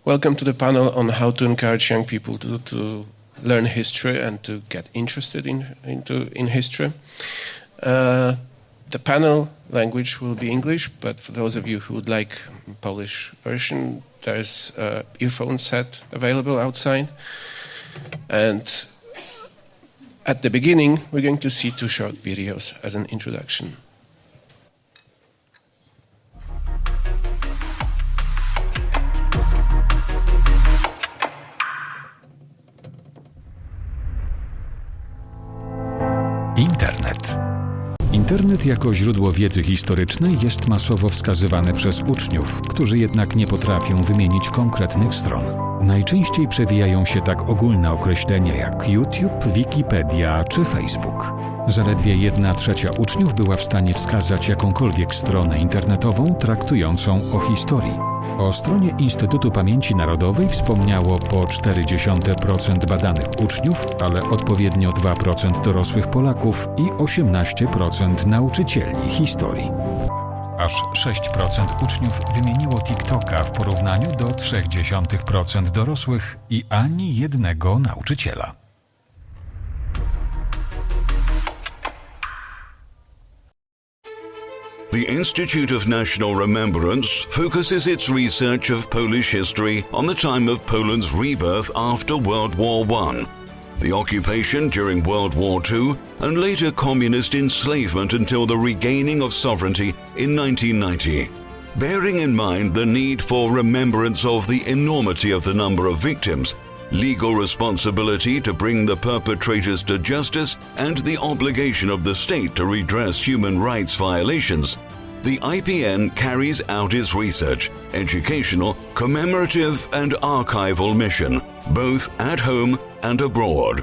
Welcome to the panel on how to encourage young people to learn history and to get interested in history. The panel language will be English, but for those of you who would like Polish version, there's an earphone set available outside. And at the beginning, we're going to see 2 short videos as an introduction. Internet jako źródło wiedzy historycznej jest masowo wskazywany przez uczniów, którzy jednak nie potrafią wymienić konkretnych stron. Najczęściej przewijają się tak ogólne określenia jak YouTube, Wikipedia czy Facebook. Zaledwie 1/3 uczniów była w stanie wskazać jakąkolwiek stronę internetową traktującą o historii. O stronie Instytutu Pamięci Narodowej wspomniało po 0,4% badanych uczniów, ale odpowiednio 2% dorosłych Polaków i 18% nauczycieli historii. Aż 6% uczniów wymieniło TikToka w porównaniu do 0,3% dorosłych i ani jednego nauczyciela. The Institute of National Remembrance focuses its research of Polish history on the time of Poland's rebirth after World War I, the occupation during World War II, and later communist enslavement until the regaining of sovereignty in 1990. Bearing in mind the need for remembrance of the enormity of the number of victims, legal responsibility to bring the perpetrators to justice, and the obligation of the state to redress human rights violations, the IPN carries out its research, educational, commemorative, and archival mission, both at home and abroad.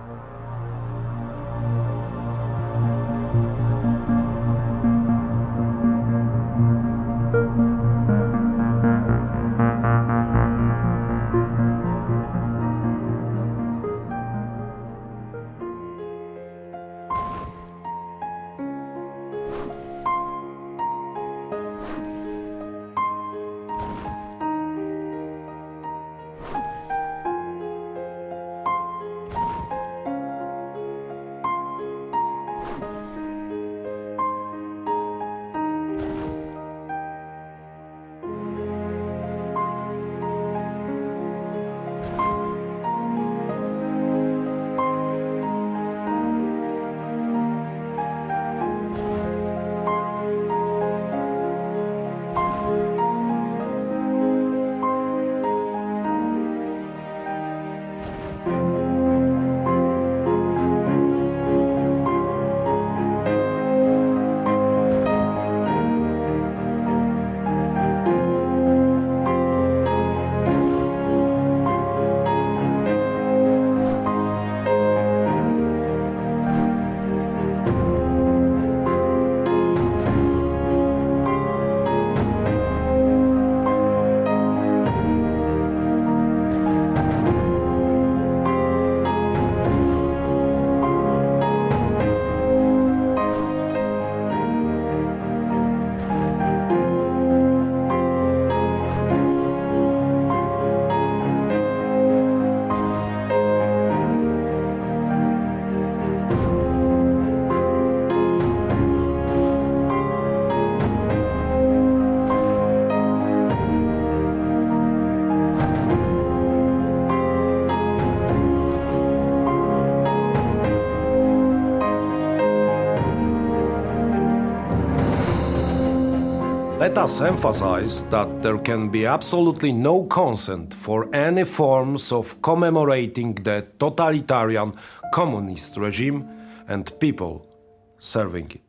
Let us emphasize that there can be absolutely no consent for any forms of commemorating the totalitarian communist regime and people serving it.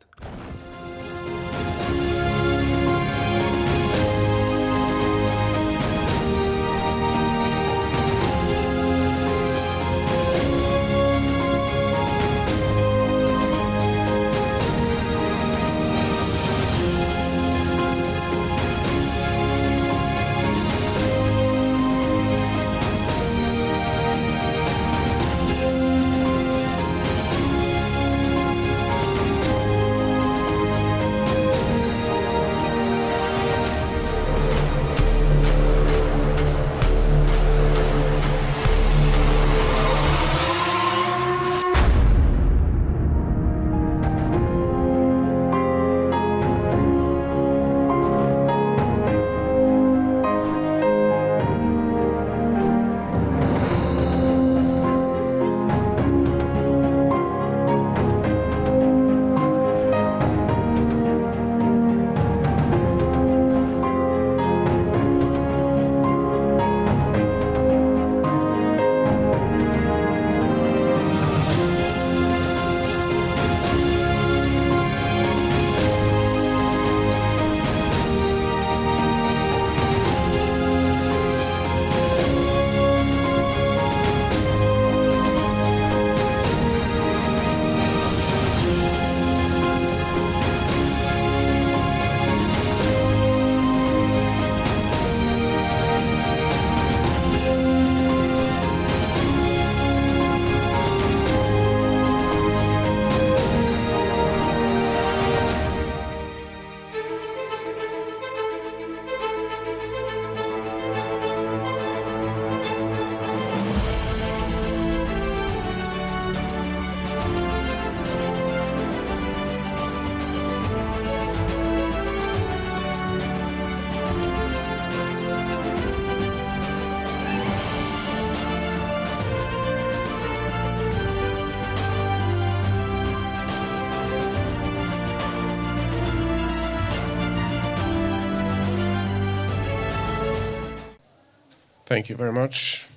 Thank you very much.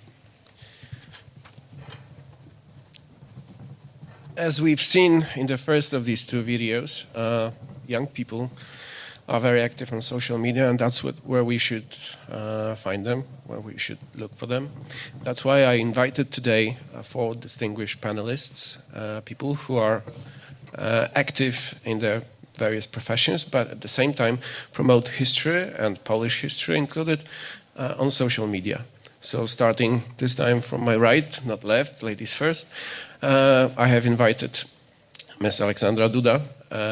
As we've seen in the first of these two videos, young people are very active on social media, and that's where we should find them, where we should look for them. That's why I invited today 4 distinguished panelists, people who are active in their various professions, but at the same time promote history, and Polish history included, on social media. So starting this time from my right, not left, ladies first, I have invited Ms. Aleksandra Duda,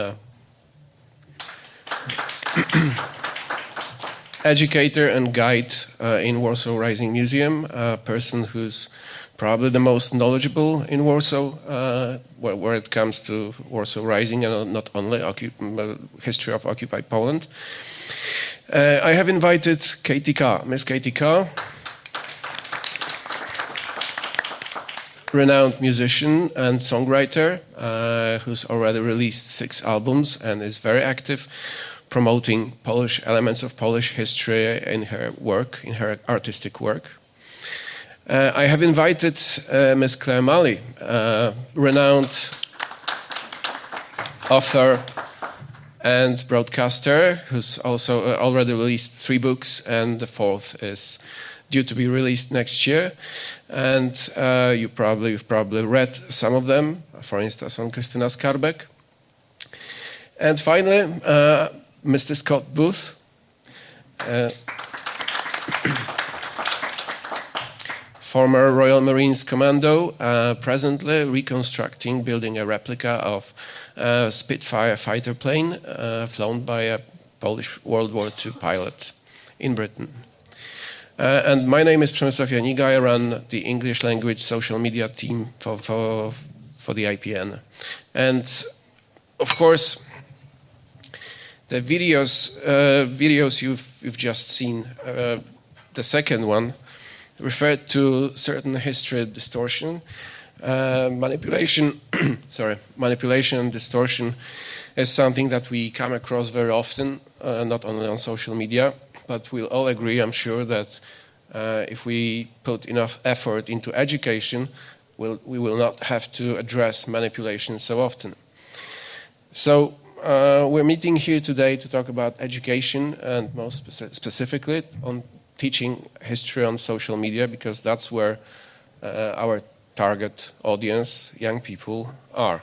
educator and guide in Warsaw Rising Museum, a person who's probably the most knowledgeable in Warsaw where it comes to Warsaw Rising and not only history of occupied Poland. I have invited Katie Carr, Miss Katie Carr, renowned musician and songwriter who's already released 6 albums and is very active promoting Polish elements of Polish history in her work, in her artistic work. I have invited Ms. Claire Malley, renowned author and broadcaster, who's also already released 3 books, and the 4th is due to be released next year. And you've probably read some of them, for instance, on Krystyna Skarbek. And finally, Mr. Scott Booth, former Royal Marines Commando, presently reconstructing, building a replica of a Spitfire fighter plane flown by a Polish World War II pilot in Britain. And my name is Przemysław Janiga. I run the English language social media team for the IPN. And of course, the videos you've just seen, the second one, referred to certain history distortion, manipulation. Manipulation and distortion is something that we come across very often, not only on social media, but we'll all agree, I'm sure, that if we put enough effort into education, we will not have to address manipulation so often. So we're meeting here today to talk about education, and most specifically on teaching history on social media, because that's where our target audience, young people, are.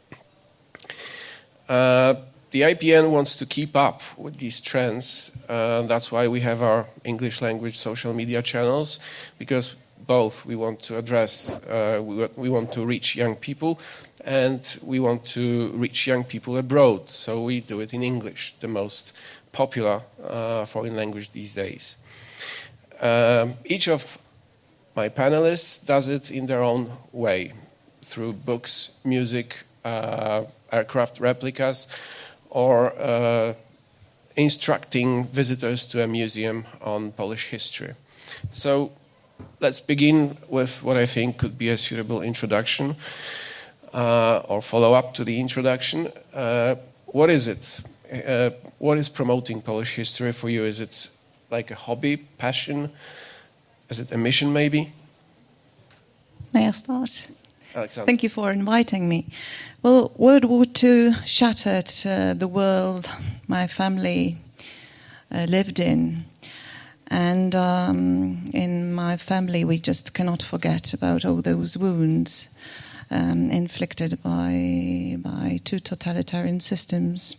The IPN wants to keep up with these trends. That's why we have our English language social media channels, because both we want to address, we want to reach young people, and we want to reach young people abroad. So we do it in English, the most popular foreign language these days. Each of my panelists does it in their own way, through books, music, aircraft replicas, or instructing visitors to a museum on Polish history. So let's begin with what I think could be a suitable introduction or follow-up to the introduction. What is it? What is promoting Polish history for you? Is it like a hobby, passion? Is it a mission, maybe? May I start? Alexander. Thank you for inviting me. Well, World War II shattered the world my family lived in. And in my family, we just cannot forget about all those wounds inflicted by 2 totalitarian systems.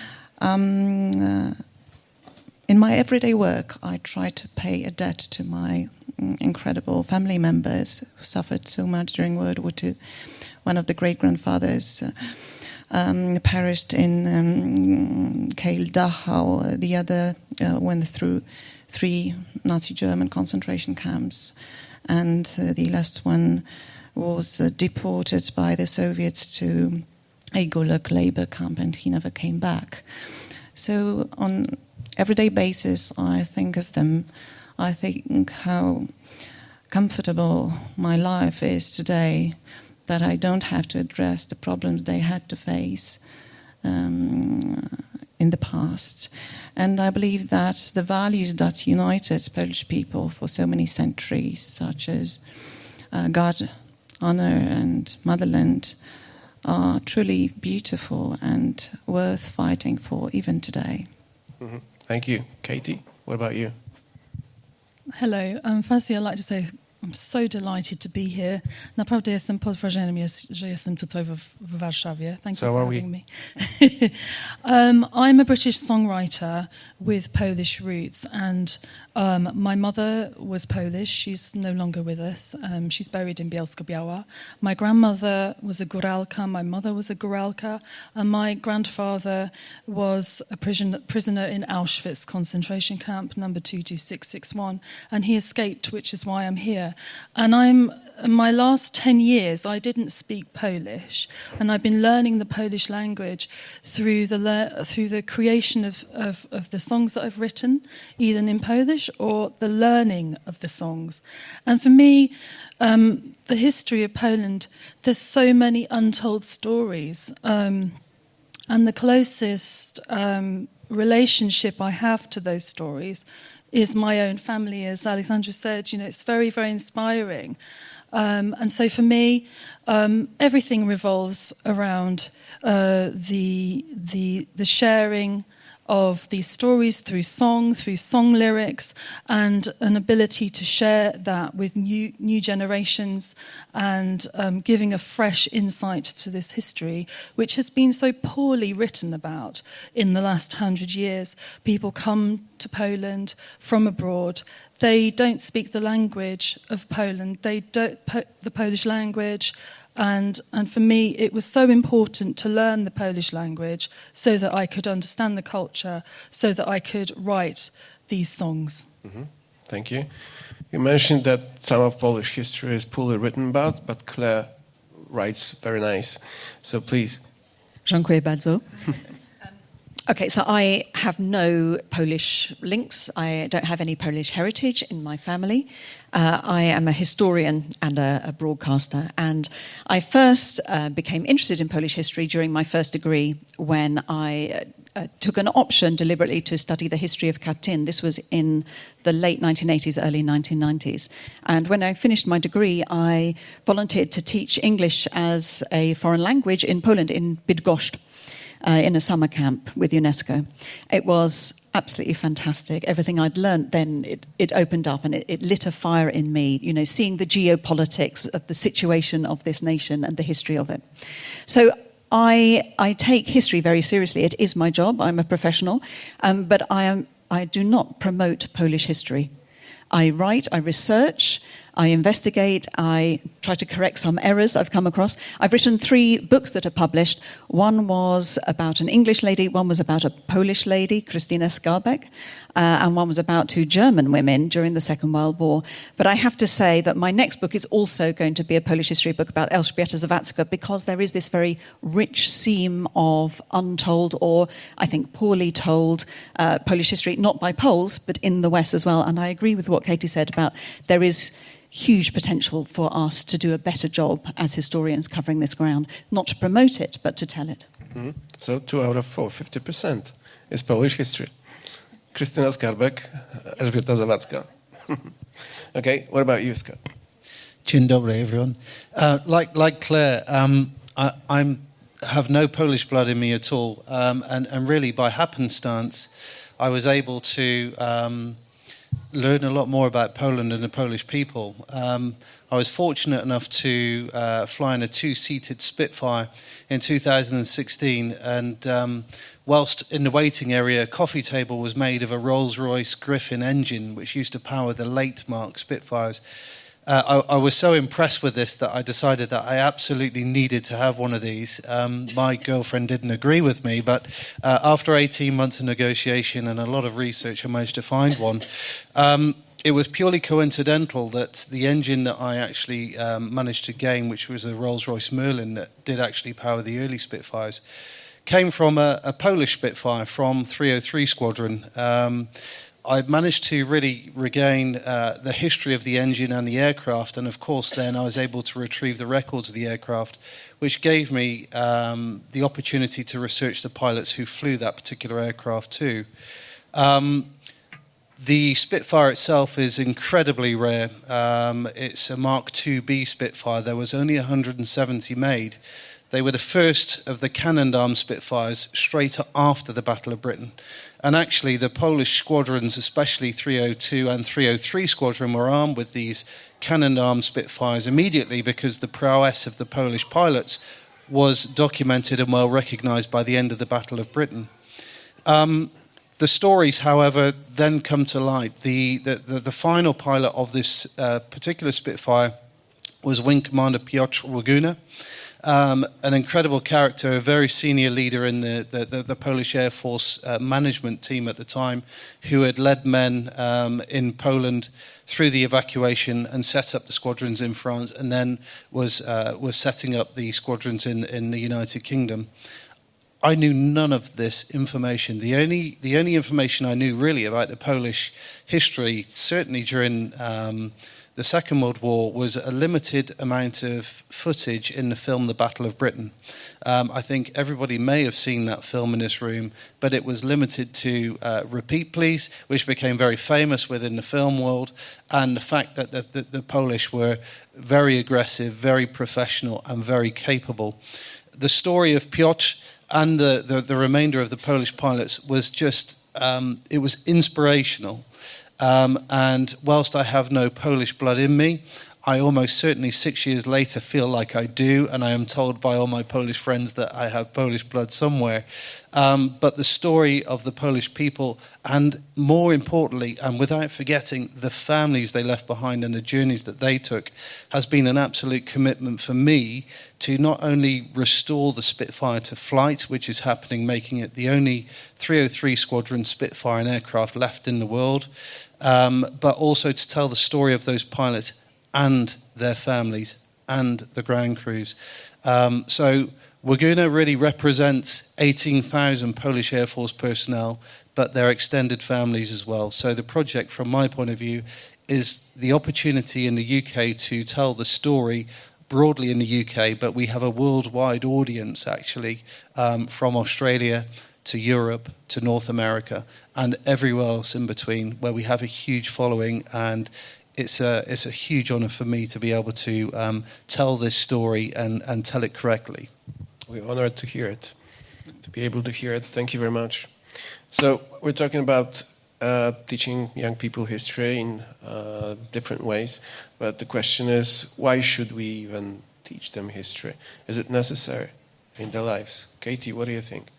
In my everyday work, I try to pay a debt to my incredible family members who suffered so much during World War II. One of the great-grandfathers perished in Kehl, Dachau. The other went through 3 Nazi German concentration camps. And the last one was deported by the Soviets to a Gulag labor camp, and he never came back. So on everyday basis, I think of them. I think how comfortable my life is today, that I don't have to address the problems they had to face. in the past. And I believe that the values that united Polish people for so many centuries, such as God, honor, and motherland, are truly beautiful and worth fighting for even today. Mm-hmm. Thank you. Katie, what about you? Hello. Firstly, I'd like to say I'm so delighted to be here. Naprawdę jestem pod wrażeniem, że jestem tutaj w Warszawie. Thank you for having me. I'm a British songwriter with Polish roots, and my mother was Polish. She's no longer with us. She's buried in Bielsko-Biała. My grandmother was a góralka. My mother was a góralka. And my grandfather was a prisoner in Auschwitz concentration camp, number 22661. And he escaped, which is why I'm here. And in my last 10 years, I didn't speak Polish. And I've been learning the Polish language through the creation of the songs that I've written, either in Polish or the learning of the songs. And for me, the history of Poland, there's so many untold stories. And the closest relationship I have to those stories is my own family. As Alexandra said, it's very, very inspiring. And so for me, everything revolves around the sharing of these stories through song lyrics, and an ability to share that with new generations, and giving a fresh insight to this history, which has been so poorly written about in the last 100 years. People come to Poland from abroad. They don't speak the language of Poland. They don't the Polish language. And for me, it was so important to learn the Polish language so that I could understand the culture, so that I could write these songs. Mm-hmm. Thank you. You mentioned that some of Polish history is poorly written about, but Claire writes very nice. So please. Dziękuję bardzo. Okay, so I have no Polish links. I don't have any Polish heritage in my family. I am a historian and a broadcaster. And I first became interested in Polish history during my first degree when I took an option deliberately to study the history of Katyn. This was in the late 1980s, early 1990s. And when I finished my degree, I volunteered to teach English as a foreign language in Poland, in Bydgoszcz. In a summer camp with UNESCO. It was absolutely fantastic. Everything I'd learnt then, it opened up and it lit a fire in me, seeing the geopolitics of the situation of this nation and the history of it. So I take history very seriously. It is my job. I'm a professional. But I do not promote Polish history. I write, I research, I investigate, I try to correct some errors I've come across. I've written 3 books that are published. One was about an English lady, one was about a Polish lady, Krystyna Skarbek, and one was about 2 German women during the Second World War. But I have to say that my next book is also going to be a Polish history book about Elżbieta Zawadzka, because there is this very rich seam of untold, or I think poorly told, Polish history, not by Poles, but in the West as well. And I agree with what Katie said about there is huge potential for us to do a better job as historians covering this ground, not to promote it, but to tell it. Mm-hmm. So 2 out of 4, 50% is Polish history. Krystyna Skarbek, Elżbieta Zawadzka. Okay, what about you, Scott? Dzień dobry, everyone. Like Claire, I have no Polish blood in me at all, and really by happenstance, I was able to learn a lot more about Poland and the Polish people. I was fortunate enough to fly in a 2-seated Spitfire in 2016, and whilst in the waiting area, a coffee table was made of a Rolls-Royce Griffin engine, which used to power the late Mark Spitfires. I was so impressed with this that I decided that I absolutely needed to have one of these. My girlfriend didn't agree with me, but after 18 months of negotiation and a lot of research, I managed to find one. It was purely coincidental that the engine that I actually managed to gain, which was a Rolls-Royce Merlin that did actually power the early Spitfires, came from a Polish Spitfire from 303 Squadron. I managed to really regain the history of the engine and the aircraft, and of course then I was able to retrieve the records of the aircraft, which gave me the opportunity to research the pilots who flew that particular aircraft too. The Spitfire itself is incredibly rare. It's a Mark IIB Spitfire. There was only 170 made. They were the first of the cannon-armed Spitfires straight after the Battle of Britain. And actually, the Polish squadrons, especially 302 and 303 Squadron, were armed with these cannon-armed Spitfires immediately because the prowess of the Polish pilots was documented and well recognised by the end of the Battle of Britain. The stories, however, then come to light. The final pilot of this particular Spitfire was Wing Commander Piotr Łaguna, an incredible character, a very senior leader in the Polish Air Force management team at the time, who had led men in Poland through the evacuation and set up the squadrons in France, and then was setting up the squadrons in the United Kingdom. I knew none of this information. The only information I knew really about the Polish history, certainly during the Second World War, was a limited amount of footage in the film The Battle of Britain. I think everybody may have seen that film in this room, but it was limited to Repeat Please, which became very famous within the film world, and the fact that the Polish were very aggressive, very professional, and very capable. The story of Piotr and the remainder of the Polish pilots was just, it was inspirational. And whilst I have no Polish blood in me, I almost certainly 6 years later feel like I do, and I am told by all my Polish friends that I have Polish blood somewhere. But the story of the Polish people, and more importantly, and without forgetting the families they left behind and the journeys that they took, has been an absolute commitment for me to not only restore the Spitfire to flight, which is happening, making it the only 303 Squadron Spitfire and aircraft left in the world, but also to tell the story of those pilots and their families and the ground crews. So Łaguna really represents 18,000 Polish Air Force personnel, but their extended families as well. So the project, from my point of view, is the opportunity in the UK to tell the story broadly in the UK, but we have a worldwide audience, actually, from Australia to Europe to North America and everywhere else in between, where we have a huge following, and it's a huge honour for me to be able to tell this story and tell it correctly. We're honoured to hear it, to be able to hear it. Thank you very much. So we're talking about teaching young people history in different ways, but the question is, why should we even teach them history? Is it necessary in their lives? Katie, what do you think?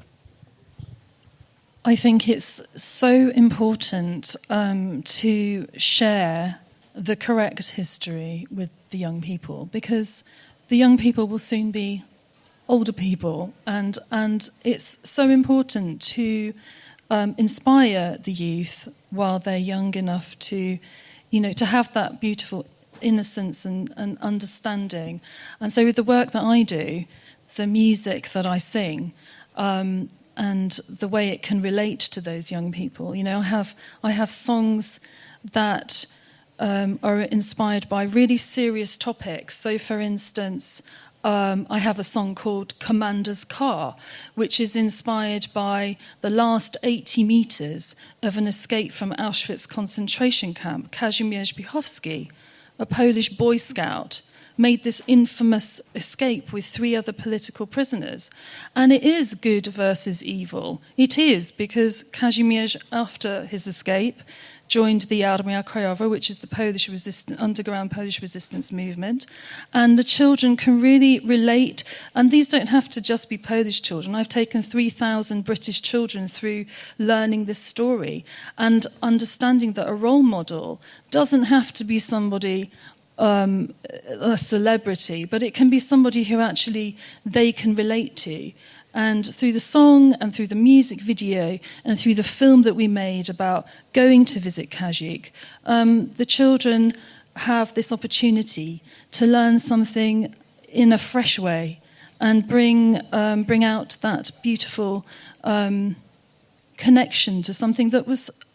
I think it's so important to share the correct history with the young people, because the young people will soon be older people, and it's so important to inspire the youth while they're young enough to, to have that beautiful innocence and understanding. And so with the work that I do, the music that I sing, and the way it can relate to those young people. I have songs that are inspired by really serious topics. So, for instance, I have a song called Commander's Car, which is inspired by the last 80 meters of an escape from Auschwitz concentration camp. Kazimierz Bichowski, a Polish Boy Scout, made this infamous escape with 3 other political prisoners. And it is good versus evil. It is, because Kazimierz, after his escape, joined the Armia Krajowa, which is the underground Polish resistance movement. And the children can really relate. And these don't have to just be Polish children. I've taken 3,000 British children through learning this story and understanding that a role model doesn't have to be somebody, a celebrity, but it can be somebody who actually they can relate to. And through the song and through the music video and through the film that we made about going to visit Kazikh, the children have this opportunity to learn something in a fresh way and bring out that beautiful connection to something that was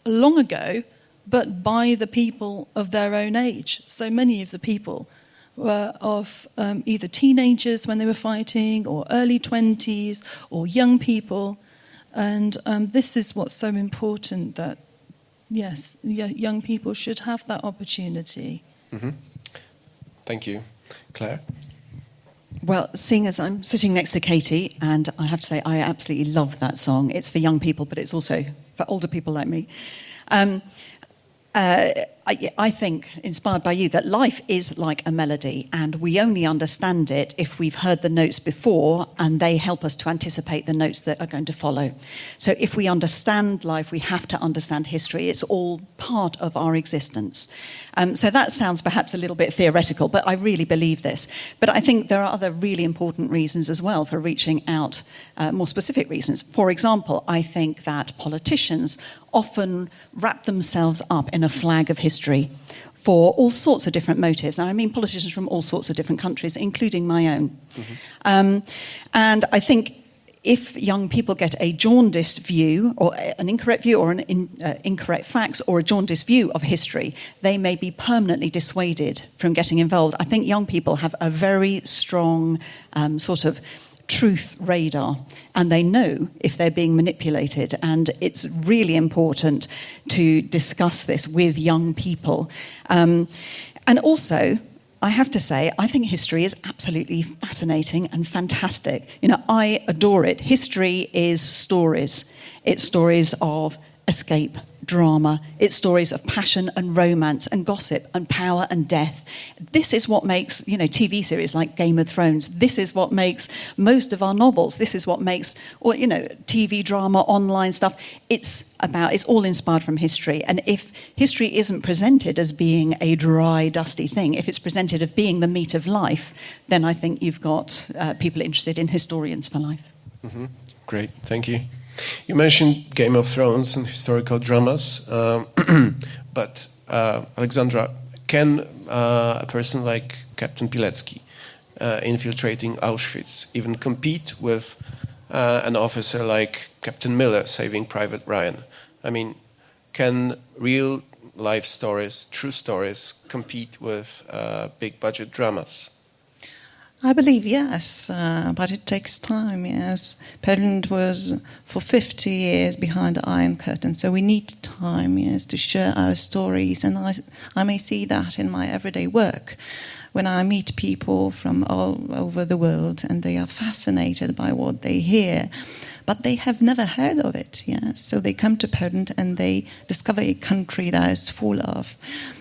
long ago, but by the people of their own age. So many of the people were of either teenagers when they were fighting, or early 20s, or young people. And this is what's so important, that, yes, young people should have that opportunity. Mm-hmm. Thank you. Claire? Well, seeing as I'm sitting next to Katie, and I have to say I absolutely love that song. It's for young people, but it's also for older people like me. I think, inspired by you, that life is like a melody, and we only understand it if we've heard the notes before, and they help us to anticipate the notes that are going to follow. So if we understand life, we have to understand history. It's all part of our existence. So that sounds perhaps a little bit theoretical, but I really believe this. But I think there are other really important reasons as well for reaching out, more specific reasons. For example, I think that politicians often wrap themselves up in a flag of history for all sorts of different motives. And I mean politicians from all sorts of different countries, including my own. Mm-hmm. And I think if young people get a jaundiced view, or an incorrect view, or an incorrect facts, or a jaundiced view of history, they may be permanently dissuaded from getting involved. I think young people have a very strong sort of truth radar, and they know if they're being manipulated, and it's really important to discuss this with young people. And also, I have to say, I think history is absolutely fascinating and fantastic. You know, I adore it. History is stories. It's stories of escape, drama. It's stories of passion and romance and gossip and power and death. This is what makes, you know, TV series like Game of Thrones. This is what makes most of our novels. This is what makes, or, you know, TV drama, online stuff. It's all inspired from history. And if history isn't presented as being a dry, dusty thing, if it's presented as being the meat of life, then I think you've got people interested in historians for life. Mm-hmm. Great, thank you. You mentioned Game of Thrones and historical dramas, but Alexandra, can a person like Captain Pilecki, infiltrating Auschwitz, even compete with an officer like Captain Miller saving Private Ryan? I mean, can real life stories, true stories, compete with big budget dramas? I believe yes, but it takes time, yes. Poland was for 50 years behind the Iron Curtain, so we need time, yes, to share our stories. And I may see that in my everyday work when I meet people from all over the world and they are fascinated by what they hear, but they have never heard of it, yes. So they come to Poland and they discover a country that is full of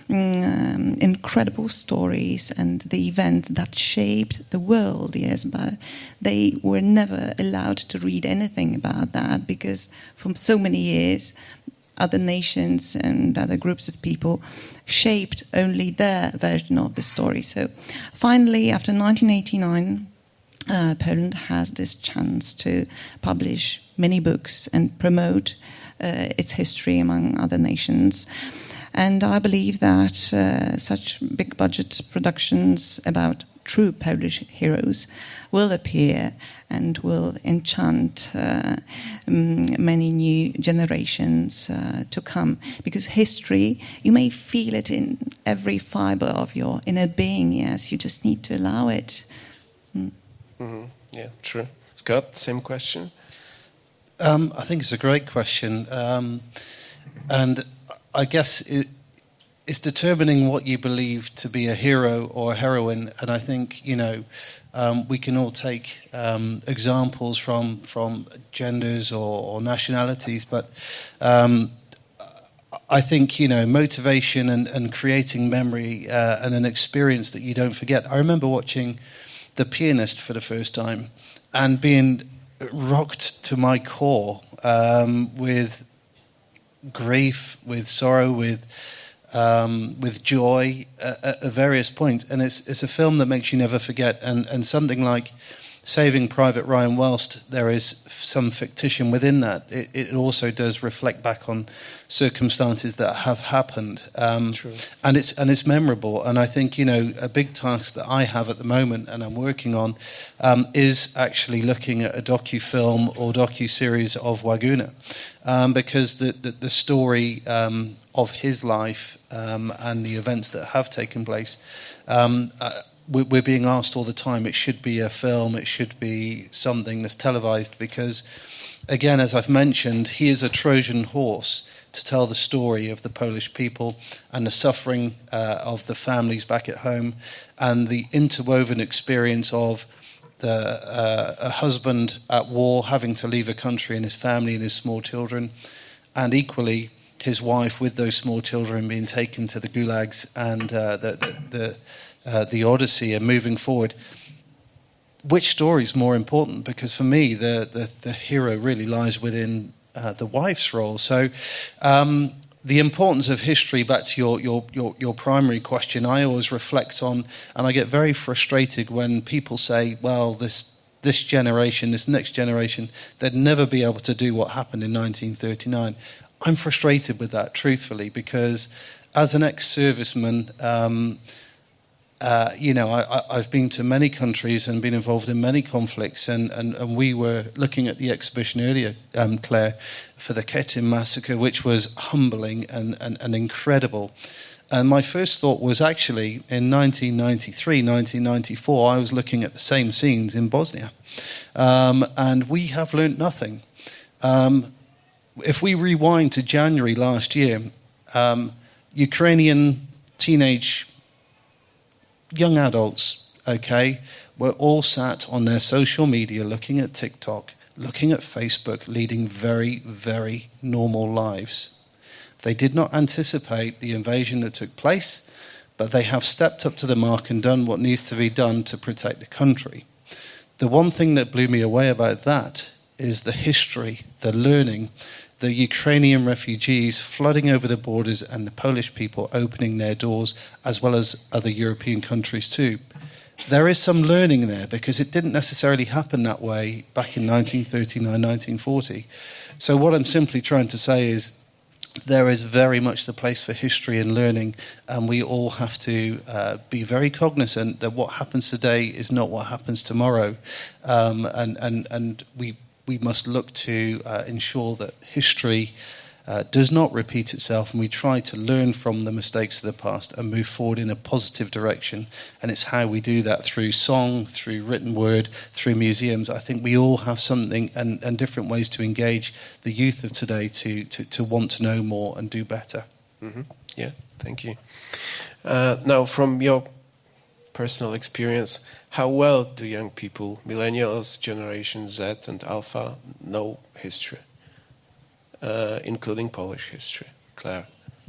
incredible stories and the events that shaped the world, yes, but they were never allowed to read anything about that because for so many years other nations and other groups of people shaped only their version of the story. So finally, after 1989, Poland has this chance to publish many books and promote its history among other nations. And I believe that such big budget productions about true Polish heroes will appear and will enchant many new generations to come. Because history, you may feel it in every fiber of your inner being, yes, you just need to allow it. Mm-hmm. Yeah, true. Scott, same question? I think it's a great question. And I guess it's determining what you believe to be a hero or a heroine. And I think, you know, we can all take examples from genders or nationalities, but I think, you know, motivation and creating memory and an experience that you don't forget. I remember watching The Pianist for the first time and being rocked to my core with grief, with sorrow, with joy at various points. And it's a film that makes you never forget. And something like Saving Private Ryan, whilst there is some fictition within that, it also does reflect back on circumstances that have happened, and it's memorable. And I think, you know, a big task that I have at the moment and I'm working on is actually looking at a docu-film or docu-series of Waguna, because the story of his life and the events that have taken place, we're being asked all the time, it should be a film, it should be something that's televised, because, again, as I've mentioned, he is a Trojan horse to tell the story of the Polish people and the suffering of the families back at home, and the interwoven experience of a husband at war having to leave a country and his family and his small children, and equally his wife with those small children being taken to the gulags, and the Odyssey and moving forward. Which story is more important? Because for me, the hero really lies within the wife's role. So the importance of history, back to your primary question, I always reflect on, and I get very frustrated when people say, well, this generation, this next generation, they'd never be able to do what happened in 1939. I'm frustrated with that, truthfully, because as an ex-serviceman, I've been to many countries and been involved in many conflicts, and we were looking at the exhibition earlier, Claire, for the Katyn massacre, which was humbling and incredible. And my first thought was actually in 1993, 1994, I was looking at the same scenes in Bosnia, and we have learnt nothing. If we rewind to January last year, Ukrainian teenage young adults, were all sat on their social media looking at TikTok, looking at Facebook, leading very, very normal lives. They did not anticipate the invasion that took place, but they have stepped up to the mark and done what needs to be done to protect the country. The one thing that blew me away about that is the history, the learning, the Ukrainian refugees flooding over the borders and the Polish people opening their doors, as well as other European countries too. There is some learning there, because it didn't necessarily happen that way back in 1939, 1940. So what I'm simply trying to say is there is very much the place for history and learning, and we all have to be very cognizant that what happens today is not what happens tomorrow, and we must look to ensure that history does not repeat itself, and we try to learn from the mistakes of the past and move forward in a positive direction. And it's how we do that, through song, through written word, through museums. I think we all have something and different ways to engage the youth of today to want to know more and do better. Mm-hmm. Yeah, thank you. Now, from your personal experience, how well do young people, millennials, Generation Z and Alpha, know history, including Polish history? Claire?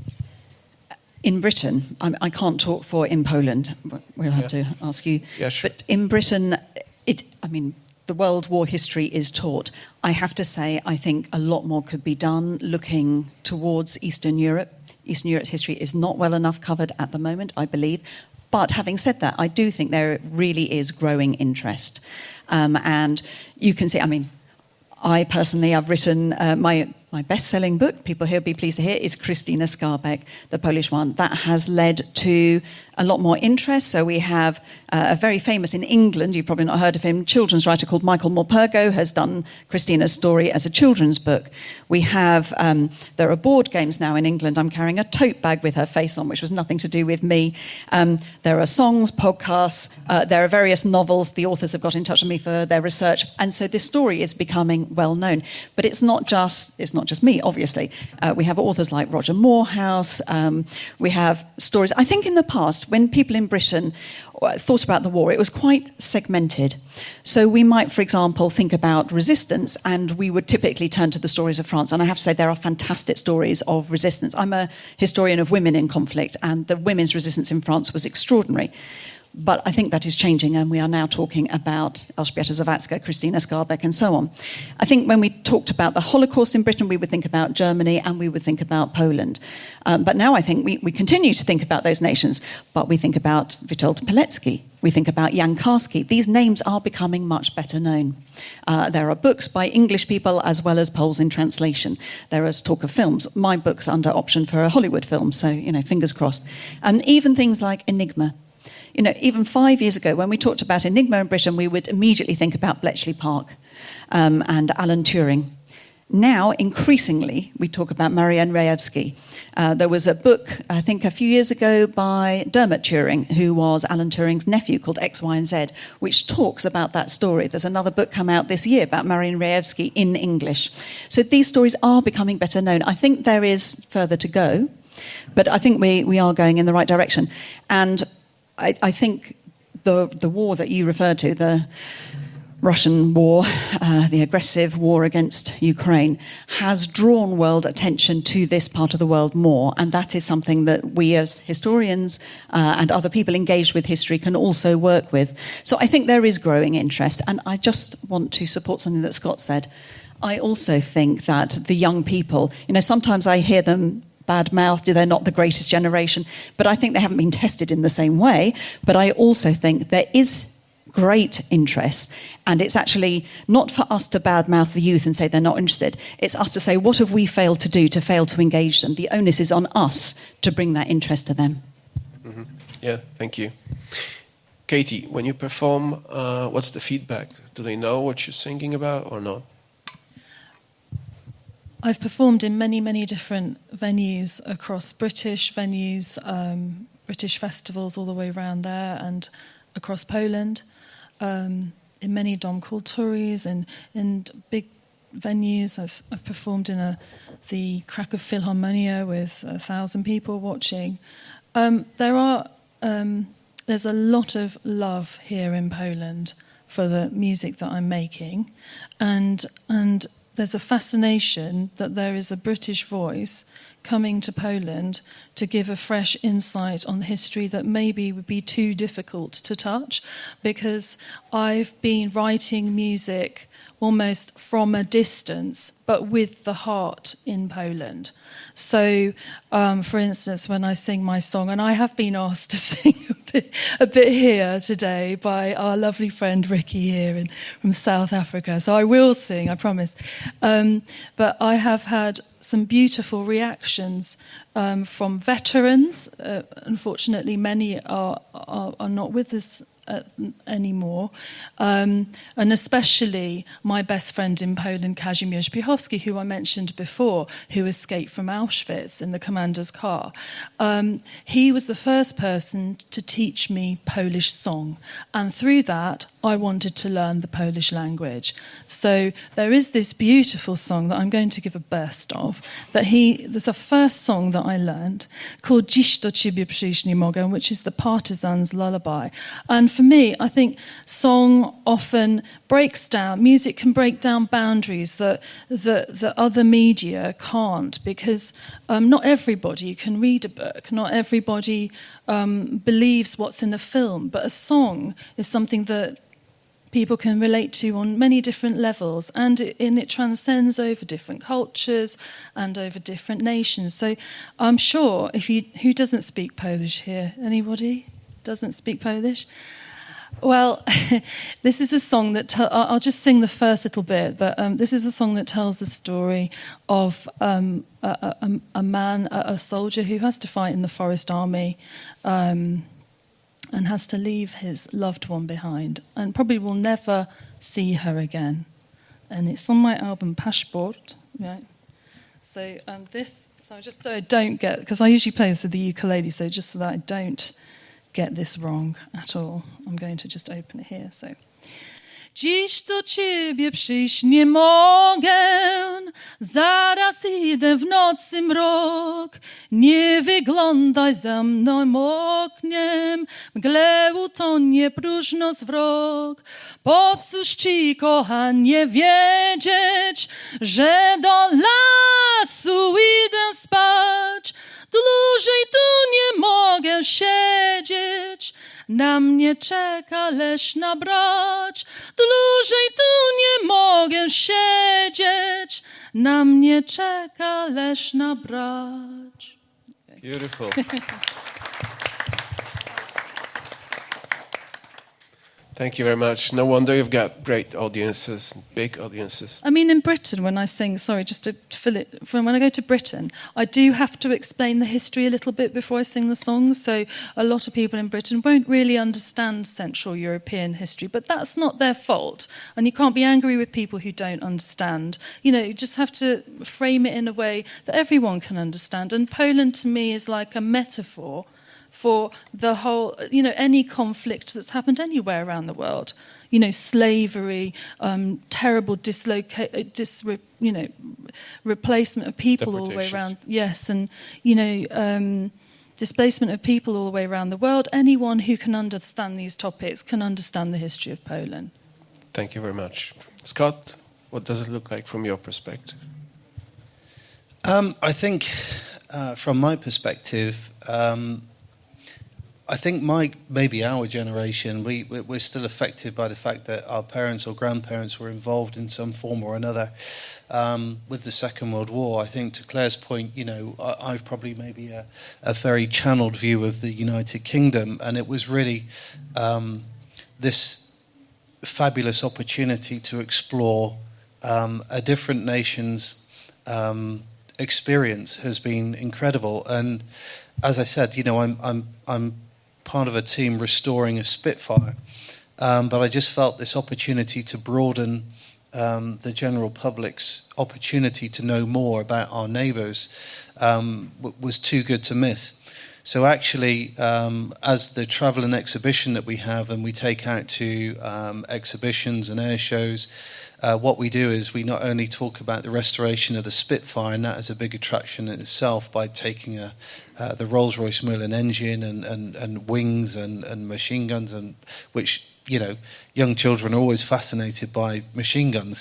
In Britain, I can't talk for in Poland, we'll have to ask you. Yeah, sure. But in Britain, the World War history is taught. I have to say, I think a lot more could be done looking towards Eastern Europe. Eastern Europe's history is not well enough covered at the moment, I believe. But having said that, I do think there really is growing interest. And you can see, I personally have written my best-selling book, people here will be pleased to hear, is Krystyna Skarbek, the Polish one. That has led to a lot more interest. So we have a very famous, in England, you've probably not heard of him, children's writer called Michael Morpurgo has done Krystyna's story as a children's book. We have, there are board games now in England. I'm carrying a tote bag with her face on, which was nothing to do with me. There are songs, podcasts, there are various novels. The authors have got in touch with me for their research. And so this story is becoming well known. But it's not just me, obviously. We have authors like Roger Morehouse. We have stories. I think in the past, when people in Britain thought about the war, it was quite segmented. So we might, for example, think about resistance, and we would typically turn to the stories of France. And I have to say, there are fantastic stories of resistance. I'm a historian of women in conflict, and the women's resistance in France was extraordinary. But I think that is changing, and we are now talking about Elżbieta Zawadzka, Christina Skarbek, and so on. I think when we talked about the Holocaust in Britain, we would think about Germany and we would think about Poland. But now I think we continue to think about those nations, but we think about Witold Pilecki, we think about Jan Karski. These names are becoming much better known. There are books by English people as well as Poles in translation. There is talk of films. My book's under option for a Hollywood film, so, fingers crossed. And even things like Enigma. Even 5 years ago, when we talked about Enigma in Britain, we would immediately think about Bletchley Park and Alan Turing. Now, increasingly, we talk about Marian Rejewski. There was a book, I think, a few years ago by Dermot Turing, who was Alan Turing's nephew, called X, Y, and Z, which talks about that story. There's another book come out this year about Marian Rejewski in English. So these stories are becoming better known. I think there is further to go, but I think we are going in the right direction. And I think the war that you referred to, the Russian war, the aggressive war against Ukraine, has drawn world attention to this part of the world more. And that is something that we as historians and other people engaged with history can also work with. So I think there is growing interest. And I just want to support something that Scott said. I also think that the young people, sometimes I hear them bad-mouthed, they're not the greatest generation, but I think they haven't been tested in the same way. But I also think there is great interest, and it's actually not for us to badmouth the youth and say they're not interested. It's us to say, what have we failed to do to fail to engage them? The onus is on us to bring that interest to them. Mm-hmm. Yeah, thank you. Katie, when you perform, what's the feedback? Do they know what you're singing about or not? I've performed in many, many different venues across British venues, British festivals all the way around there, and across Poland, in many Dom Kulturis, in big venues. I've performed in the Krakow Philharmonia with 1,000 people watching. There's a lot of love here in Poland for the music that I'm making, and there's a fascination that there is a British voice coming to Poland to give a fresh insight on history that maybe would be too difficult to touch, because I've been writing music almost from a distance, but with the heart in Poland. So, for instance, when I sing my song, and I have been asked to sing a bit here today by our lovely friend Ricky here from South Africa, so I will sing, I promise. But I have had some beautiful reactions from veterans. Unfortunately, many are not with us anymore, and especially my best friend in Poland, Kazimierz Piechowski, who I mentioned before, who escaped from Auschwitz in the commander's car. He was the first person to teach me Polish song, and through that I wanted to learn the Polish language. So there is this beautiful song that I'm going to give a burst of, there's a first song that I learned called Dziś do Ciebie przyjść nie mogę, which is the partisan's lullaby. And for me, I think song often music can break down boundaries that other media can't, because not everybody can read a book, not everybody believes what's in a film, but a song is something that people can relate to on many different levels, and it transcends over different cultures and over different nations. So I'm sure who doesn't speak Polish here? Anybody doesn't speak Polish? Well, this is a song that I'll just sing the first little bit, but this is a song that tells the story of a man, a soldier who has to fight in the Forest Army, and has to leave his loved one behind, and probably will never see her again. And it's on my album Paszport, right? So just so I don't get, because I usually play this with the ukulele, so just so that I don't get this wrong at all, I'm going to just open it here. So, dziś do ciebie przyjść nie mogę, zaraz idę w nocy mrok. Nie wyglądaj za mną oknem, mgle utonie próżno zwrok. Po cóż ci, kochanie, wiedzieć, że do lasu idę spać, dłużej tu nie mogę siedzieć. Na mnie czeka leśna brać, dłużej tu nie mogę siedzieć. Na mnie czeka leśna brać. Beautiful. Thank you very much. No wonder you've got great audiences, big audiences. I mean, in Britain, when I sing, sorry, just to fill it, when I go to Britain, I do have to explain the history a little bit before I sing the songs. So a lot of people in Britain won't really understand Central European history, but that's not their fault. And you can't be angry with people who don't understand. You know, you just have to frame it in a way that everyone can understand. And Poland, to me, is like a metaphor for the whole, you know, any conflict that's happened anywhere around the world. You know, slavery, terrible replacement of people all the way around. Yes, and, you know, displacement of people all the way around the world. Anyone who can understand these topics can understand the history of Poland. Thank you very much. Scott, what does it look like from your perspective? I think, from my perspective, I think maybe our generation, we're still affected by the fact that our parents or grandparents were involved in some form or another with the Second World War. I think, to Claire's point, you know, I've probably maybe a very channeled view of the United Kingdom, and it was really this fabulous opportunity to explore a different nation's experience has been incredible. And as I said, you know, I'm part of a team restoring a Spitfire, but I just felt this opportunity to broaden the general public's opportunity to know more about our neighbours was too good to miss. So actually, as the travel and exhibition that we have, and we take out to exhibitions and air shows, what we do is we not only talk about the restoration of the Spitfire, and that is a big attraction in itself, by taking the Rolls-Royce Merlin engine and wings and machine guns, and which, you know, young children are always fascinated by machine guns.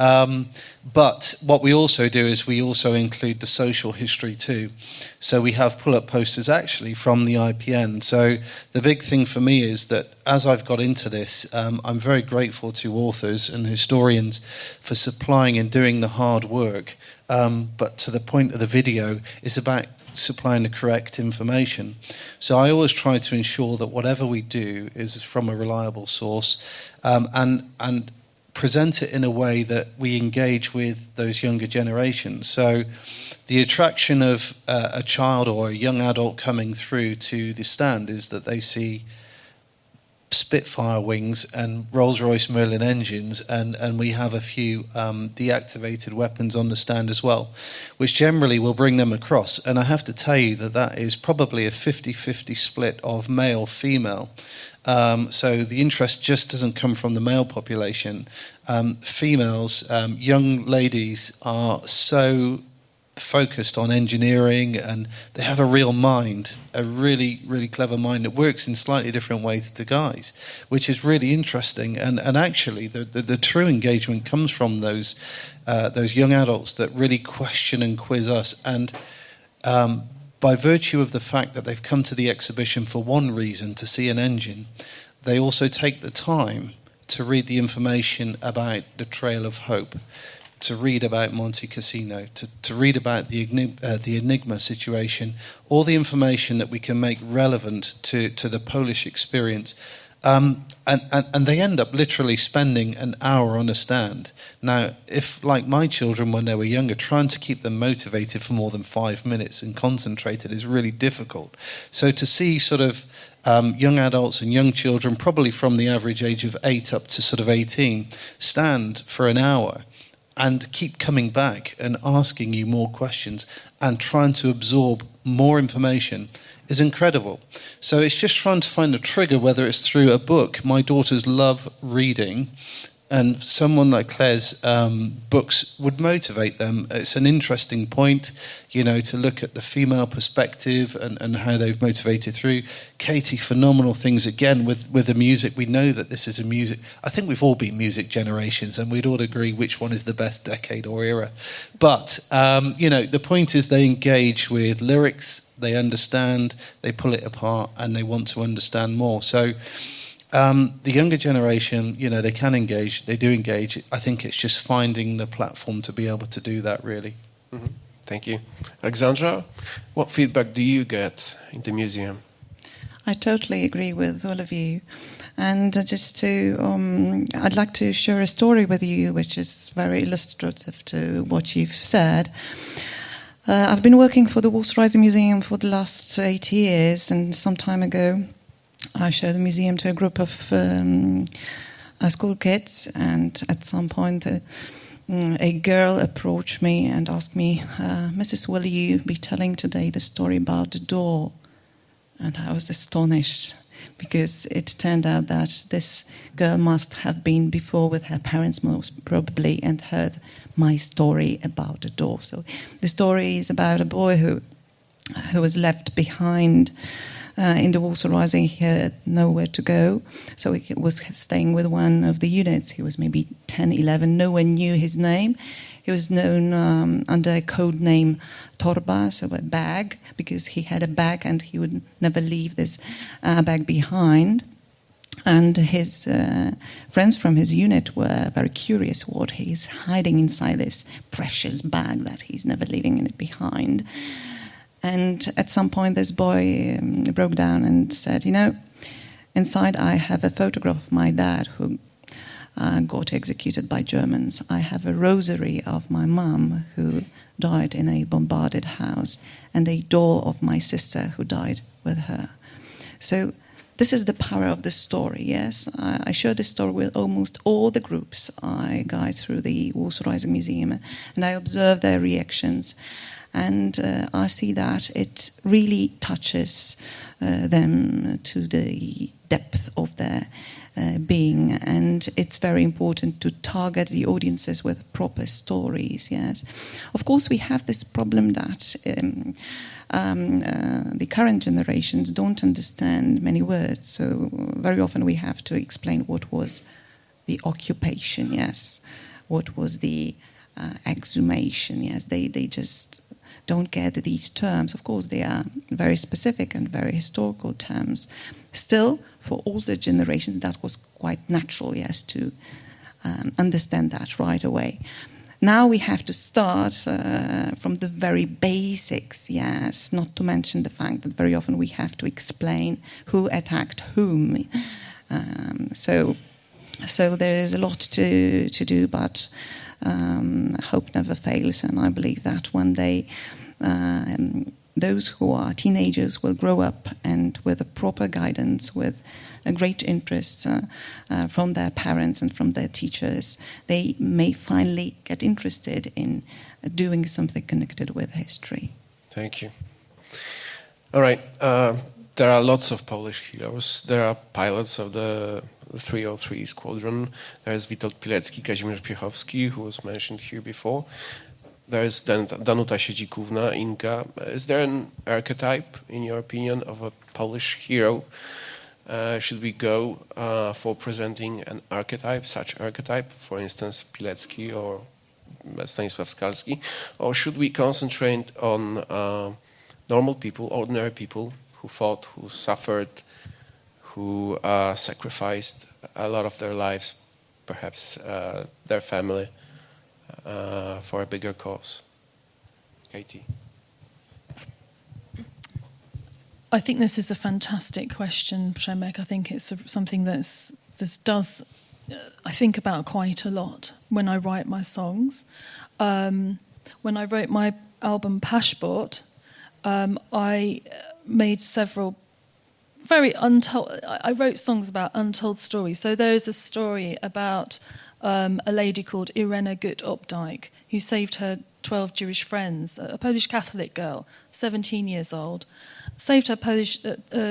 But what we also do is we also include the social history too. So we have pull-up posters actually from the IPN. So the big thing for me is that as I've got into this, I'm very grateful to authors and historians for supplying and doing the hard work. But to the point of the video, it's about supplying the correct information. So I always try to ensure that whatever we do is from a reliable source, and present it in a way that we engage with those younger generations. So the attraction of a child or a young adult coming through to the stand is that they see Spitfire wings and Rolls-Royce Merlin engines, and we have a few deactivated weapons on the stand as well, which generally will bring them across. And I have to tell you that is probably a 50-50 split of male-female. So the interest just doesn't come from the male population. Females, young ladies are so focused on engineering, and they have a real mind, a really, really clever mind that works in slightly different ways to guys, which is really interesting. And actually, the true engagement comes from those young adults that really question and quiz us. And by virtue of the fact that they've come to the exhibition for one reason, to see an engine, they also take the time to read the information about the Trail of Hope, to read about Monte Cassino, to read about the Enigma situation, all the information that we can make relevant to the Polish experience. And they end up literally spending an hour on a stand. Now, if, like my children when they were younger, trying to keep them motivated for more than 5 minutes and concentrated is really difficult. So to see sort of young adults and young children, probably from the average age of 8 up to sort of 18, stand for an hour and keep coming back and asking you more questions and trying to absorb more information is incredible. So it's just trying to find a trigger, whether it's through a book. My daughters love reading, and someone like Claire's books would motivate them. It's an interesting point, to look at the female perspective and how they've motivated through. Katie, phenomenal things again with the music. We know that this is a music. I think we've all been music generations, and we'd all agree which one is the best decade or era. But the point is they engage with lyrics, they understand, they pull it apart, and they want to understand more. So. The younger generation, they can engage, they do engage. I think it's just finding the platform to be able to do that, really. Mm-hmm. Thank you. Alexandra, what feedback do you get in the museum? I totally agree with all of you. And I'd like to share a story with you which is very illustrative to what you've said. I've been working for the Warsaw Rising Museum for the last 8 years, and some time ago I showed the museum to a group of school kids, and at some point a girl approached me and asked me, Mrs. will you be telling today the story about the door? And I was astonished, because it turned out that this girl must have been before with her parents most probably and heard my story about the door. So the story is about a boy who was left behind in the Warsaw Rising. He had nowhere to go, so he was staying with one of the units. He was maybe 10, 11. No one knew his name. He was known under a code name Torba, so a bag, because he had a bag and he would never leave this bag behind. And his friends from his unit were very curious what he's hiding inside this precious bag that he's never leaving it behind. And at some point this boy broke down and said, inside I have a photograph of my dad who got executed by Germans. I have a rosary of my mum who died in a bombarded house, and a doll of my sister who died with her. So this is the power of the story, yes. I share this story with almost all the groups I guide through the Warsaw Rising Museum, and I observe their reactions. And I see that it really touches them to the depth of their being, and it's very important to target the audiences with proper stories, yes. Of course, we have this problem that the current generations don't understand many words, so very often we have to explain what was the occupation, yes, what was the exhumation, yes. They just don't get these terms. Of course, they are very specific and very historical terms. Still, for older generations, that was quite natural, yes, to understand that right away. Now we have to start from the very basics, yes, not to mention the fact that very often we have to explain who attacked whom. So there is a lot to do, but hope never fails, and I believe that one day those who are teenagers will grow up and with a proper guidance, with a great interest from their parents and from their teachers, they may finally get interested in doing something connected with history. Thank you. All right. There are lots of Polish heroes. There are pilots of the 303 Squadron. There's Witold Pilecki, Kazimierz Piechowski, who was mentioned here before. There's Danuta Siedzikówna, Inka. Is there an archetype, in your opinion, of a Polish hero? Should we go for presenting an archetype, such archetype, for instance, Pilecki or Stanisław Skalski? Or should we concentrate on normal people, ordinary people who fought, who suffered, who sacrificed a lot of their lives, perhaps their family, for a bigger cause? Katie. I think this is a fantastic question, Przemek. I think it's something this does I think about quite a lot when I write my songs. When I wrote my album Paszport, I made several very untold. I wrote songs about untold stories. So there is a story about a lady called Irena Gut-Opdyke who saved her 12 Jewish friends, a Polish Catholic girl, 17 years old, saved her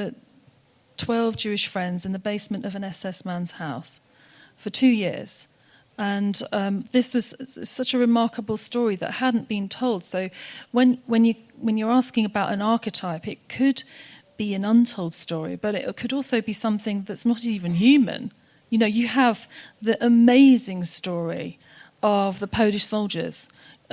12 Jewish friends in the basement of an SS man's house for 2 years. And this was such a remarkable story that hadn't been told. So when you're asking about an archetype, it could be an untold story, but it could also be something that's not even human. You know, you have the amazing story of the Polish soldiers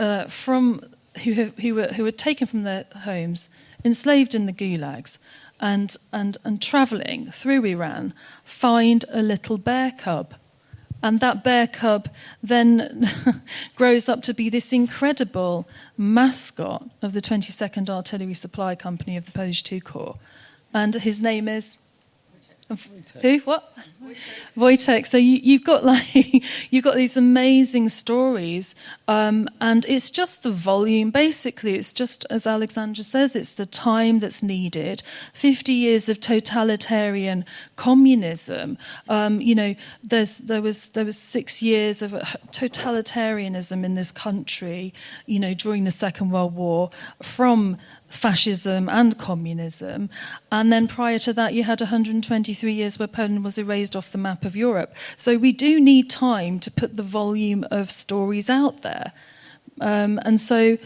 who were taken from their homes, enslaved in the gulags, and travelling through Iran, find a little bear cub. And that bear cub then grows up to be this incredible mascot of the 22nd Artillery Supply Company of the Polish II Corps. And his name is... Wojtek. Who? What? Wojtek. So you've got these amazing stories, and it's just the volume. Basically, it's just, as Alexandra says, it's the time that's needed. 50 years of totalitarian communism. There was 6 years of totalitarianism in this country. During the Second World War, from fascism and communism, and then prior to that you had 123 years where Poland was erased off the map of Europe. So we do need time to put the volume of stories out there, and so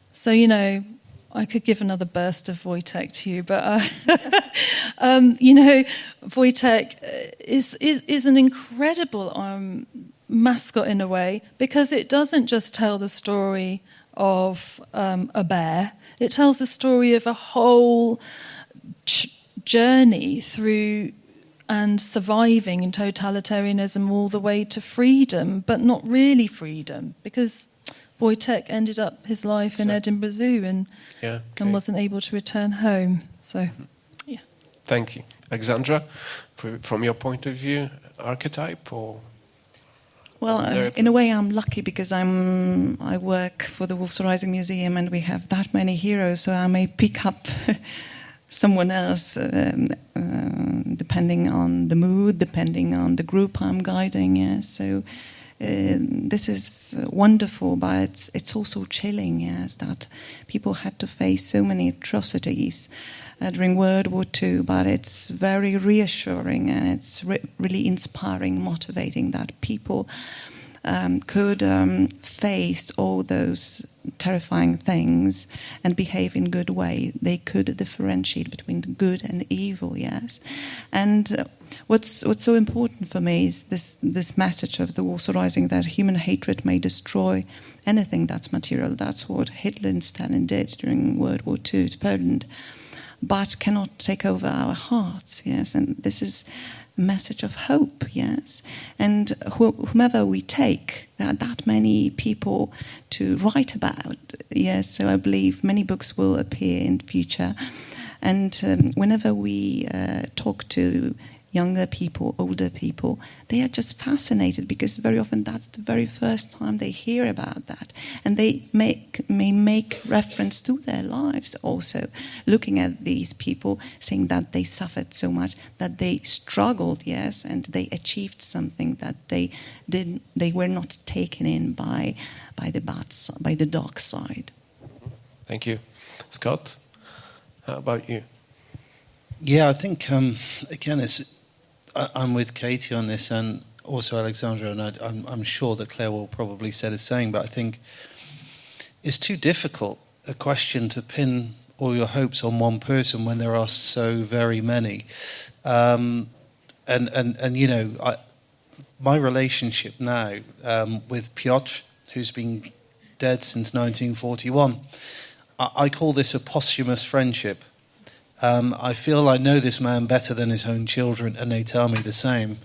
I could give another burst of Wojtek to you, but Wojtek is an incredible mascot in a way, because it doesn't just tell the story of a bear. It tells the story of a whole journey through and surviving in totalitarianism all the way to freedom, but not really freedom, because Wojtek ended up his life in Edinburgh Zoo and wasn't able to return home. So, yeah. Thank you. Alexandra, from your point of view, archetype or... Well, in a way, I'm lucky because I work for the Wolf's Rising Museum, and we have that many heroes. So I may pick up someone else, depending on the mood, depending on the group I'm guiding. Yeah. So this is wonderful, but it's also chilling. Yes, that people had to face so many atrocities during World War II, but it's very reassuring, and it's really inspiring, motivating that people could face all those terrifying things and behave in good way. They could differentiate between good and evil, yes. And what's so important for me is this message of the Warsaw Rising, that human hatred may destroy anything that's material. That's what Hitler and Stalin did during World War II to Poland, but cannot take over our hearts, yes. And this is a message of hope, yes. And whomever we take, there are that many people to write about, yes. So I believe many books will appear in the future. And whenever we talk to younger people, older people, they are just fascinated, because very often that's the very first time they hear about that. And they may make reference to their lives also, looking at these people, saying that they suffered so much, that they struggled, yes, and they achieved something that they were not taken in by the dark side. Thank you. Scott, how about you? Yeah, I think, again, I'm with Katie on this, and also Alexandra, and I'm sure that Claire will probably say the same, but I think it's too difficult a question to pin all your hopes on one person when there are so very many. And my relationship now with Piotr, who's been dead since 1941, I call this a posthumous friendship. I feel I know this man better than his own children, and they tell me the same.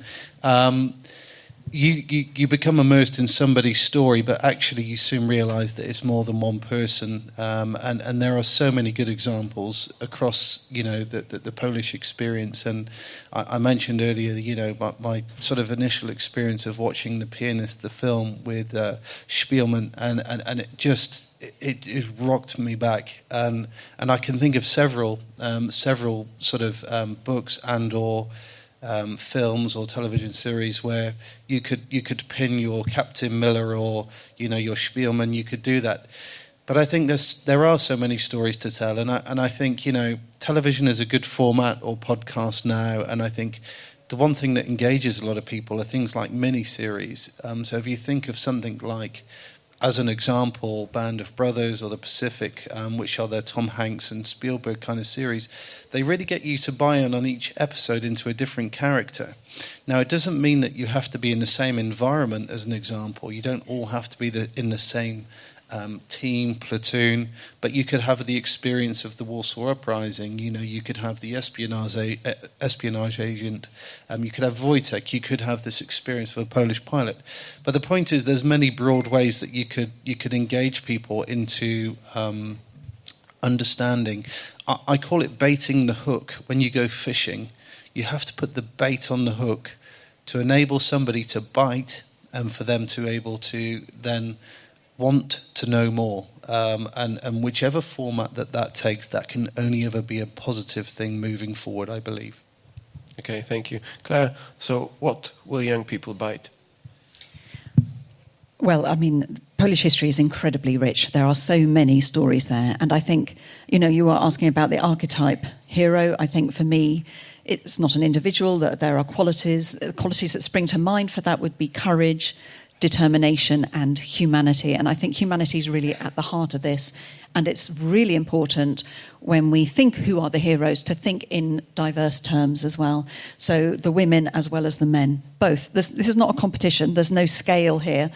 You become immersed in somebody's story, but actually you soon realise that it's more than one person. And there are so many good examples across, the Polish experience. And I mentioned earlier, my sort of initial experience of watching The Pianist, the film with Spielman, and it just... It rocked me back, and I can think of several sort of books and or films or television series where you could pin your Captain Miller or your Spielman. You could do that, but I think there are so many stories to tell, and I think television is a good format, or podcast now, and I think the one thing that engages a lot of people are things like mini-series. So if you think of something like, as an example, Band of Brothers or The Pacific, which are their Tom Hanks and Spielberg kind of series, they really get you to buy in on each episode into a different character. Now, it doesn't mean that you have to be in the same environment, as an example. You don't all have to be in the same team, platoon, but you could have the experience of the Warsaw Uprising. You know, you could have the espionage agent. You could have Wojtek. You could have this experience of a Polish pilot. But the point is, there's many broad ways that you could engage people into understanding. I call it baiting the hook. When you go fishing, you have to put the bait on the hook to enable somebody to bite and for them to able to then want to know more. And whichever format that takes, that can only ever be a positive thing moving forward, I believe. Okay, thank you. Claire, so what will young people bite? Well, I mean, Polish history is incredibly rich. There are so many stories there. And I think, you know, you were asking about the archetype hero. I think for me, it's not an individual. There are qualities. The qualities that spring to mind for that would be courage, determination and humanity. And I think humanity is really at the heart of this. And it's really important when we think who are the heroes to think in diverse terms as well. So the women as well as the men, both. This is not a competition. There's no scale here.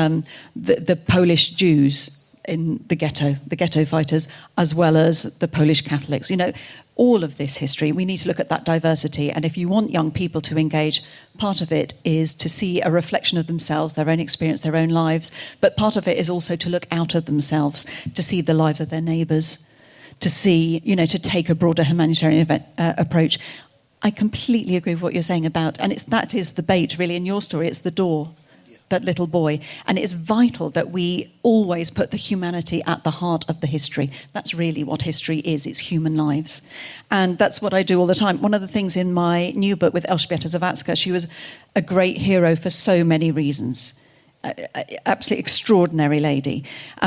The Polish Jews in the ghetto fighters, as well as the Polish Catholics. You know, all of this history, we need to look at that diversity. And if you want young people to engage, part of it is to see a reflection of themselves, their own experience, their own lives. But part of it is also to look out of themselves, to see the lives of their neighbours, to see, you know, to take a broader humanitarian approach. I completely agree with what you're saying about, and that is the bait, really, in your story. It's the door, that little boy. And it's vital that we always put the humanity at the heart of the history. That's really what history is. It's human lives. And that's what I do all the time. One of the things in my new book with Elżbieta Zawadzka, she was a great hero for so many reasons. Absolutely extraordinary lady.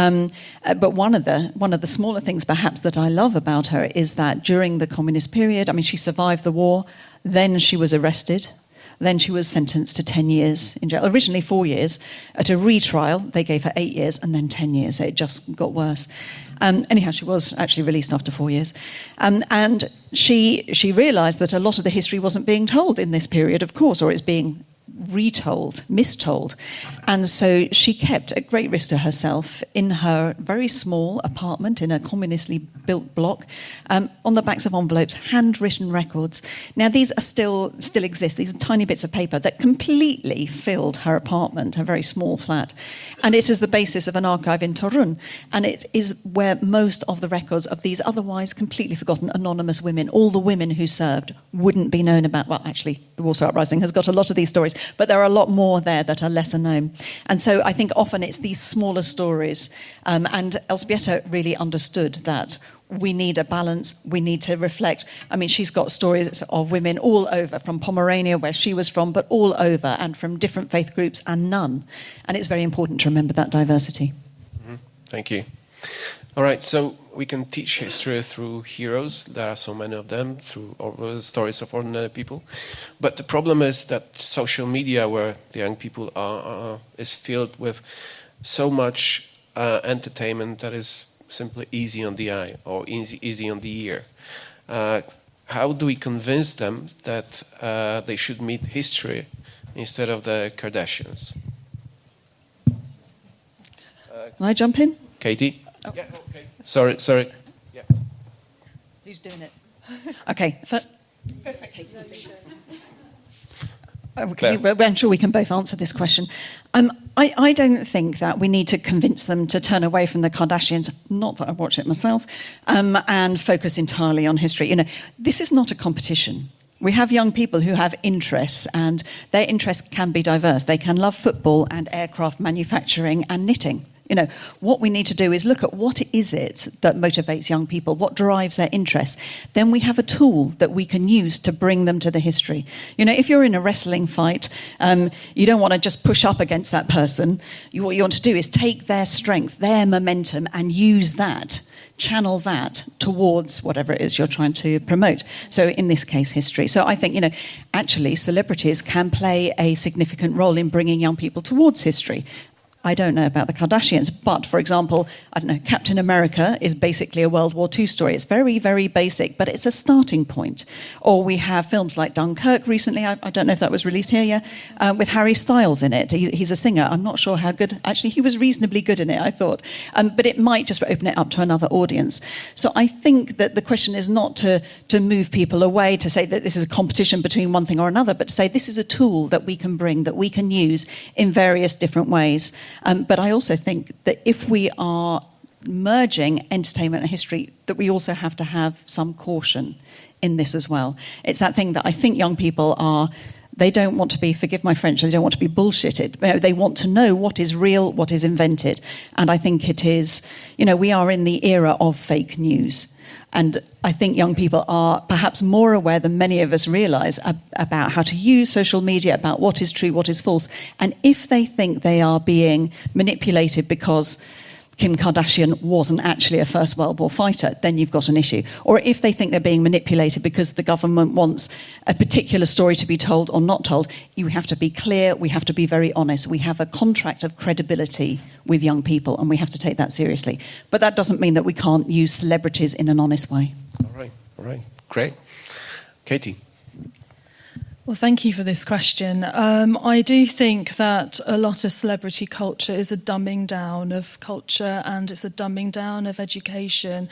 But one of the smaller things perhaps that I love about her is that during the communist period, I mean, she survived the war, then she was arrested. Then she was sentenced to 10 years in jail. Originally 4 years. At a retrial, they gave her 8 years and then 10 years. So it just got worse. Anyhow, she was actually released after 4 years. And she realised that a lot of the history wasn't being told in this period, of course, or it's being retold, mistold. And so she kept, at great risk to herself, in her very small apartment in a communistly built block, on the backs of envelopes, handwritten records. Now, these are still exist. These are tiny bits of paper that completely filled her apartment, her very small flat. And it is the basis of an archive in Torun. And it is where most of the records of these otherwise completely forgotten anonymous women, all the women who served, wouldn't be known about. Well, actually, the Warsaw Uprising has got a lot of these stories, but there are a lot more there that are lesser known. And so I think often it's these smaller stories. And Elżbieta really understood that we need a balance, we need to reflect. I mean, she's got stories of women all over, from Pomerania, where she was from, but all over, and from different faith groups and none. And it's very important to remember that diversity. Mm-hmm. Thank you. All right, so we can teach history through heroes. There are so many of them, through stories of ordinary people. But the problem is that social media, where the young people are is filled with so much entertainment that is simply easy on the eye or easy on the ear. How do we convince them that they should meet history instead of the Kardashians? Can I jump in? Katie? Oh. Yeah, okay. Sorry. Yeah. Who's doing it? Okay. Okay, well, I'm sure we can both answer this question. I don't think that we need to convince them to turn away from the Kardashians, not that I watch it myself, and focus entirely on history. You know, this is not a competition. We have young people who have interests, and their interests can be diverse. They can love football and aircraft manufacturing and knitting. What we need to do is look at what is it that motivates young people, what drives their interests. Then we have a tool that we can use to bring them to the history. If you're in a wrestling fight, you don't want to just push up against that person. What you want to do is take their strength, their momentum, and use that, channel that towards whatever it is you're trying to promote. So in this case, history. So I think, actually celebrities can play a significant role in bringing young people towards history. I don't know about the Kardashians, but, for example, Captain America is basically a World War II story. It's very, very basic, but it's a starting point. Or we have films like Dunkirk recently, I don't know if that was released here yet, with Harry Styles in it. He's a singer. I'm not sure how good. Actually, he was reasonably good in it, I thought. But it might just open it up to another audience. So I think that the question is not to move people away, to say that this is a competition between one thing or another, but to say this is a tool that we can bring, that we can use in various different ways. But I also think that if we are merging entertainment and history, that we also have to have some caution in this as well. It's that thing that I think young people they don't want to be, forgive my French, they don't want to be bullshitted. They want to know what is real, what is invented. And I think it is, we are in the era of fake news. And I think young people are perhaps more aware than many of us realise about how to use social media, about what is true, what is false. And if they think they are being manipulated because Kim Kardashian wasn't actually a First World War fighter, then you've got an issue. Or if they think they're being manipulated because the government wants a particular story to be told or not told, you have to be clear, we have to be very honest. We have a contract of credibility with young people, and we have to take that seriously. But that doesn't mean that we can't use celebrities in an honest way. All right. Great. Katie. Well, thank you for this question. I do think that a lot of celebrity culture is a dumbing down of culture, and it's a dumbing down of education.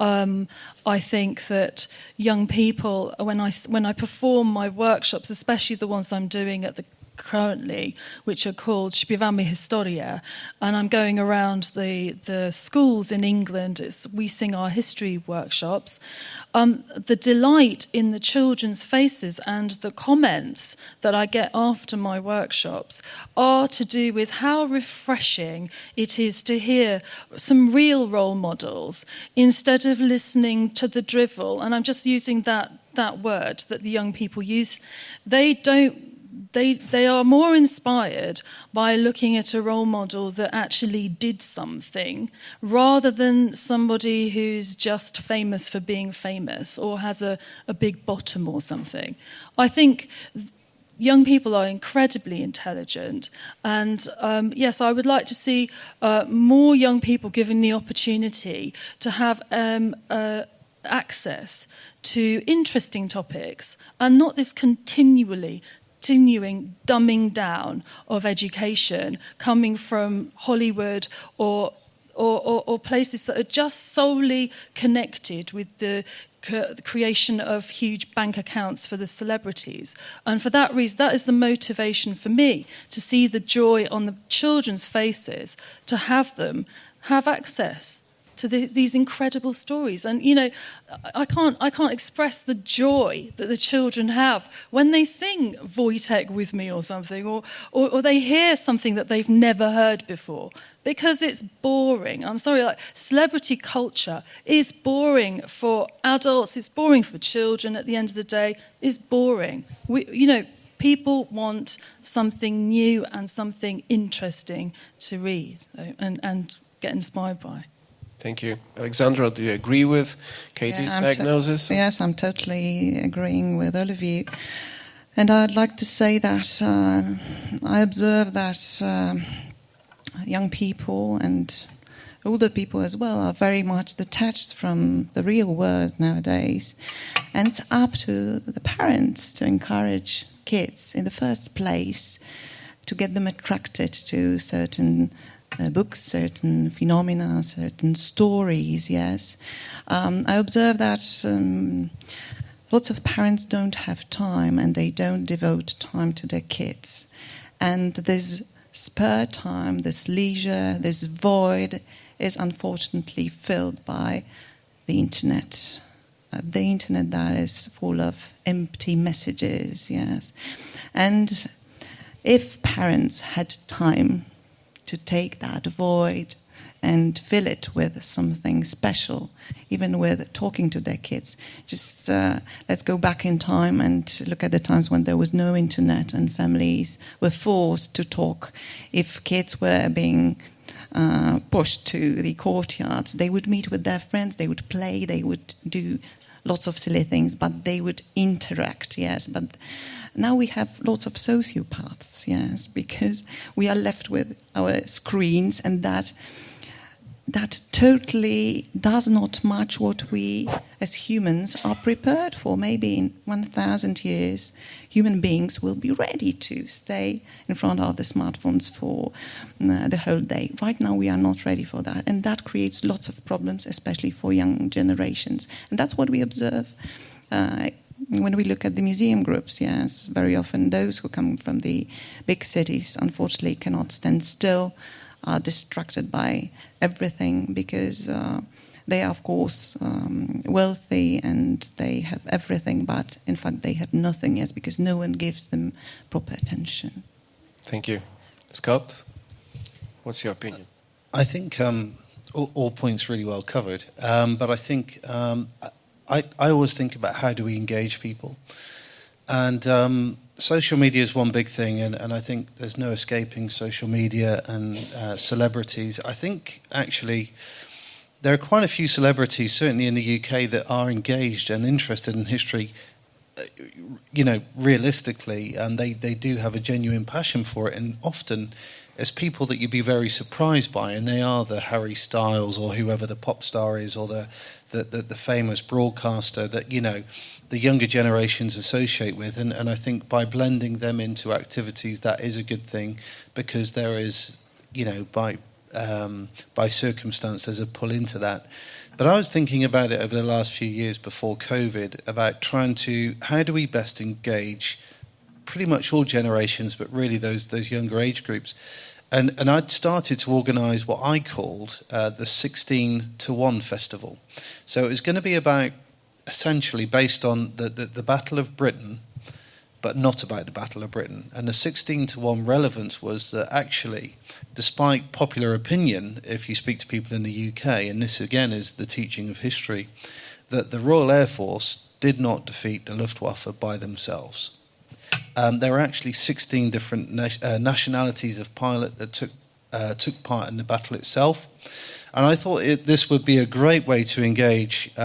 I think that young people, when I perform my workshops, especially the ones I'm doing at the currently, which are called Śpiewamy Historię, and I'm going around the schools in England. We sing our history workshops. The delight in the children's faces and the comments that I get after my workshops are to do with how refreshing it is to hear some real role models instead of listening to the drivel. And I'm just using that word that the young people use. They are more inspired by looking at a role model that actually did something rather than somebody who's just famous for being famous or has a big bottom or something. I think young people are incredibly intelligent, and yes, I would like to see more young people given the opportunity to have access to interesting topics and not this continuing dumbing down of education coming from Hollywood or places that are just solely connected with the creation of huge bank accounts for the celebrities. And for that reason, that is the motivation for me, to see the joy on the children's faces, to have them have access to these incredible stories. And I can't express the joy that the children have when they sing Wojtek with me or something, or they hear something that they've never heard before, because it's boring. I'm sorry, celebrity culture is boring for adults, it's boring for children. At the end of the day, it's boring. People want something new and something interesting to read and get inspired by. Thank you. Alexandra, do you agree with Katie's diagnosis? Yes, I'm totally agreeing with all of you. And I'd like to say that I observe that young people and older people as well are very much detached from the real world nowadays. And it's up to the parents to encourage kids in the first place, to get them attracted to certain books, certain phenomena, certain stories, yes. I observe that lots of parents don't have time and they don't devote time to their kids. And this spare time, this leisure, this void is unfortunately filled by the internet. The internet that is full of empty messages, yes. And if parents had time to take that void, and fill it with something special, even with talking to their kids. Just let's go back in time and look at the times when there was no internet and families were forced to talk. If kids were being pushed to the courtyards, they would meet with their friends, they would play, they would do lots of silly things, but they would interact, yes. But now we have lots of sociopaths, yes, because we are left with our screens, and that totally does not match what we as humans are prepared for. Maybe in 1,000 years, human beings will be ready to stay in front of the smartphones for the whole day. Right now, we are not ready for that, and that creates lots of problems, especially for young generations. And that's what we observe when we look at the museum groups. Yes, very often those who come from the big cities, unfortunately, cannot stand still, are distracted by everything because they are, of course, wealthy and they have everything, but in fact they have nothing, yes, because no one gives them proper attention. Thank you. Scott, what's your opinion? I think all points really well covered, but I think I always think about how do we engage people, and social media is one big thing, and I think there's no escaping social media and celebrities. I think actually there are quite a few celebrities, certainly in the UK, that are engaged and interested in history, realistically, and they do have a genuine passion for it, and often as people that you'd be very surprised by, and they are the Harry Styles or whoever the pop star is, or the famous broadcaster that, the younger generations associate with, and I think by blending them into activities, that is a good thing, because there is, by circumstance, there's a pull into that. But I was thinking about it over the last few years before COVID, about how do we best engage pretty much all generations, but really those younger age groups. And I'd started to organise what I called the 16-to-1 festival. So it was going to be about, essentially based on the Battle of Britain, but not about the Battle of Britain. And the 16-to-1 relevance was that actually, despite popular opinion, if you speak to people in the UK, and this again is the teaching of history, that the Royal Air Force did not defeat the Luftwaffe by themselves. There were actually 16 different nationalities of pilot that took part in the battle itself. And I thought this would be a great way to engage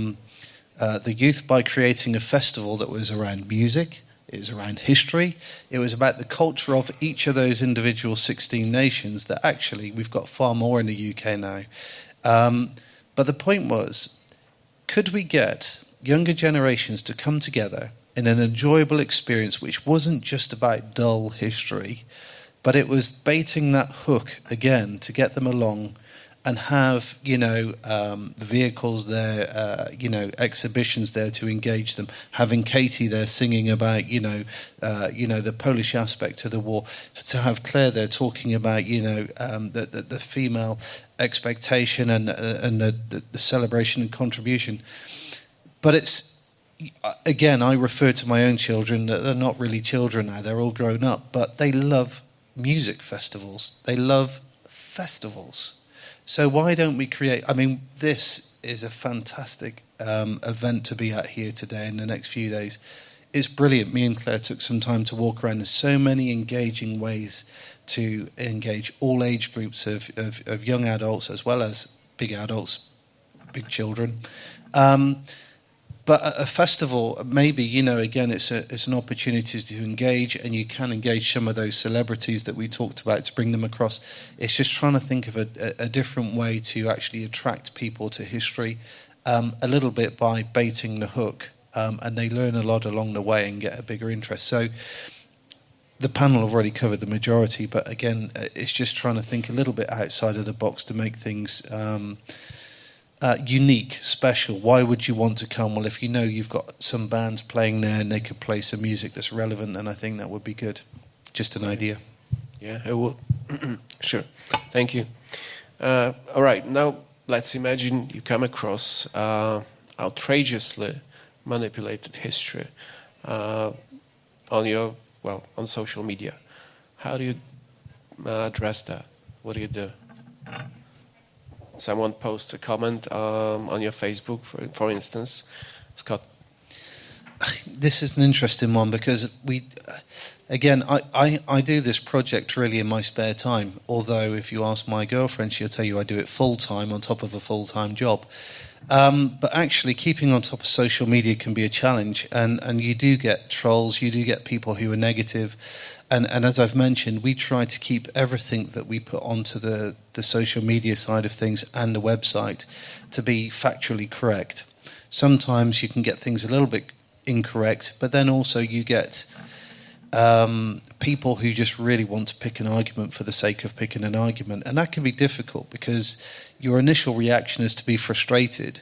the youth by creating a festival that was around music, it was around history, it was about the culture of each of those individual 16 nations that actually we've got far more in the UK now. But the point was, could we get younger generations to come together in an enjoyable experience which wasn't just about dull history, but it was baiting that hook again to get them along and have, vehicles there, exhibitions there to engage them. Having Katie there singing about, the Polish aspect of the war. To have Claire there talking about, the female expectation and the celebration and contribution. But it's, again, I refer to my own children. They're not really children now. They're all grown up. But they love music festivals. They love festivals. So why don't we create... this is a fantastic event to be at here today in the next few days. It's brilliant. Me and Claire took some time to walk around. There's so many engaging ways to engage all age groups of young adults as well as big adults, big children. But a festival, maybe, again, it's an opportunity to engage, and you can engage some of those celebrities that we talked about to bring them across. It's just trying to think of a different way to actually attract people to history, a little bit by baiting the hook, and they learn a lot along the way and get a bigger interest. So the panel have already covered the majority, but again, it's just trying to think a little bit outside of the box to make things... unique, special. Why would you want to come? Well, if you've got some bands playing there and they could play some music that's relevant, then I think that would be good. Just an idea. Yeah, I will. Sure. Thank you. All right, now let's imagine you come across outrageously manipulated history on social media. How do you address that? What do you do? someone posts a comment on your Facebook, for instance. Scott? This is an interesting one because I do this project really in my spare time. Although if you ask my girlfriend, she'll tell you I do it full-time on top of a full-time job. But actually keeping on top of social media can be a challenge, and you do get trolls, you do get people who are negative, and as I've mentioned, we try to keep everything that we put onto the social media side of things and the website to be factually correct. Sometimes you can get things a little bit incorrect, but then also you get people who just really want to pick an argument for the sake of picking an argument, and that can be difficult because your initial reaction is to be frustrated,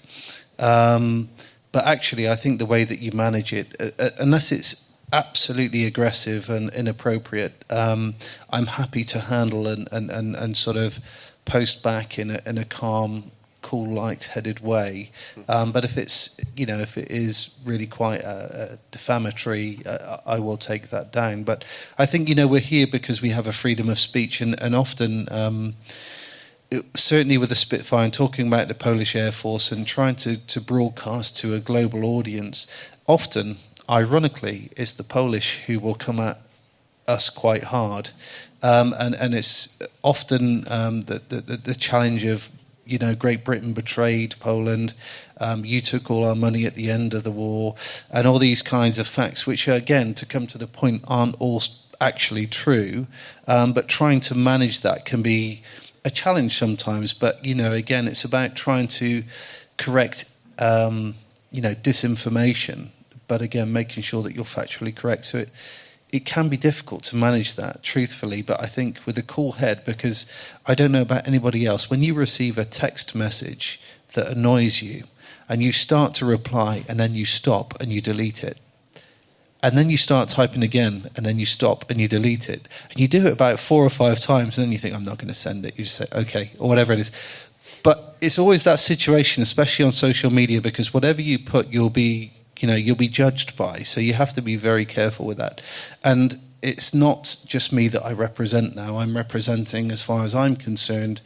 but actually I think the way that you manage it, unless it's absolutely aggressive and inappropriate, I'm happy to handle and sort of post back in a calm, cool, light-headed way. But if it is really quite defamatory, I will take that down. But I think we're here because we have a freedom of speech, and often. Certainly with the Spitfire and talking about the Polish Air Force and trying to broadcast to a global audience, often, ironically, it's the Polish who will come at us quite hard. And it's often the challenge of, Great Britain betrayed Poland, you took all our money at the end of the war, and all these kinds of facts, which, again, to come to the point, aren't all actually true. But trying to manage that can be a challenge sometimes, but again, it's about trying to correct disinformation, but again making sure that you're factually correct. So it can be difficult to manage that truthfully, but I think with a cool head, because I don't know about anybody else, when you receive a text message that annoys you and you start to reply and then you stop and you delete it, and then you start typing again, and then you stop and you delete it. And you do it about 4 or 5 times, and then you think, I'm not going to send it. You just say, okay, or whatever it is. But it's always that situation, especially on social media, because whatever you put, you'll be judged by. So you have to be very careful with that. And it's not just me that I represent now. I'm representing, as far as I'm concerned,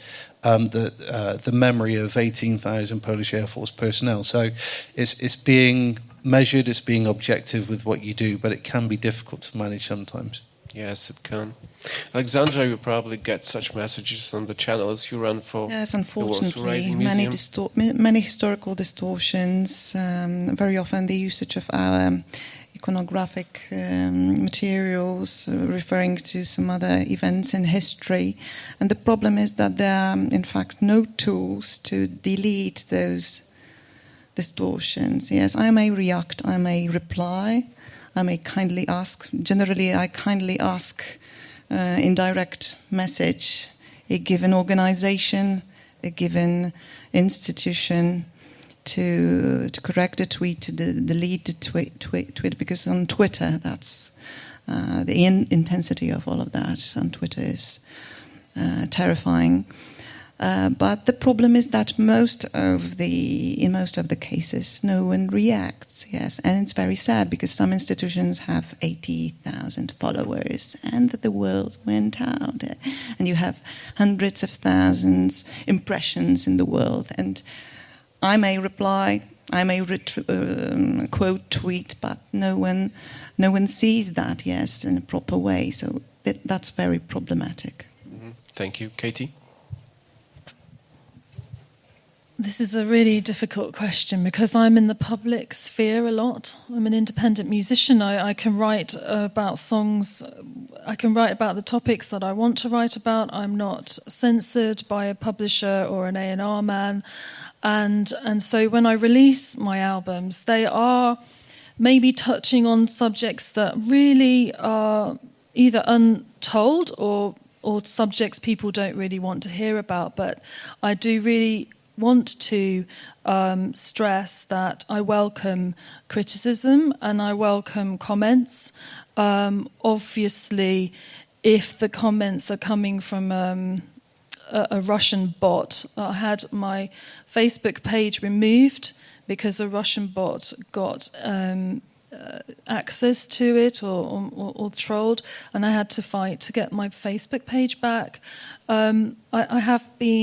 the memory of 18,000 Polish Air Force personnel. So it's being measured, it's being objective with what you do, but it can be difficult to manage sometimes. Yes, it can. Alexandra, you probably get such messages on the channels you run for. Yes, unfortunately, many historical distortions, very often the usage of our iconographic materials referring to some other events in history. And the problem is that there are, in fact, no tools to delete those distortions. Yes, I may react, I may reply, I may kindly ask. Generally, I kindly ask in direct message a given organization, a given institution to correct a tweet, to delete the tweet, because on Twitter, that's the intensity of all of that on Twitter is terrifying. But the problem is that in most of the cases, no one reacts. Yes, and it's very sad because some institutions have 80,000 followers, and the world went out, and you have hundreds of thousands impressions in the world. And I may reply, I may quote tweet, but no one sees that. Yes, in a proper way. So that's very problematic. Mm-hmm. Thank you, Katie. This is a really difficult question because I'm in the public sphere a lot. I'm an independent musician. I can write about songs. I can write about the topics that I want to write about. I'm not censored by a publisher or an A&R man. And so when I release my albums, they are maybe touching on subjects that really are either untold or subjects people don't really want to hear about. But I do really want to stress that I welcome criticism and I welcome comments. Obviously, if the comments are coming from a Russian bot, I had my Facebook page removed because a Russian bot got access to it or trolled, and I had to fight to get my Facebook page back. I have been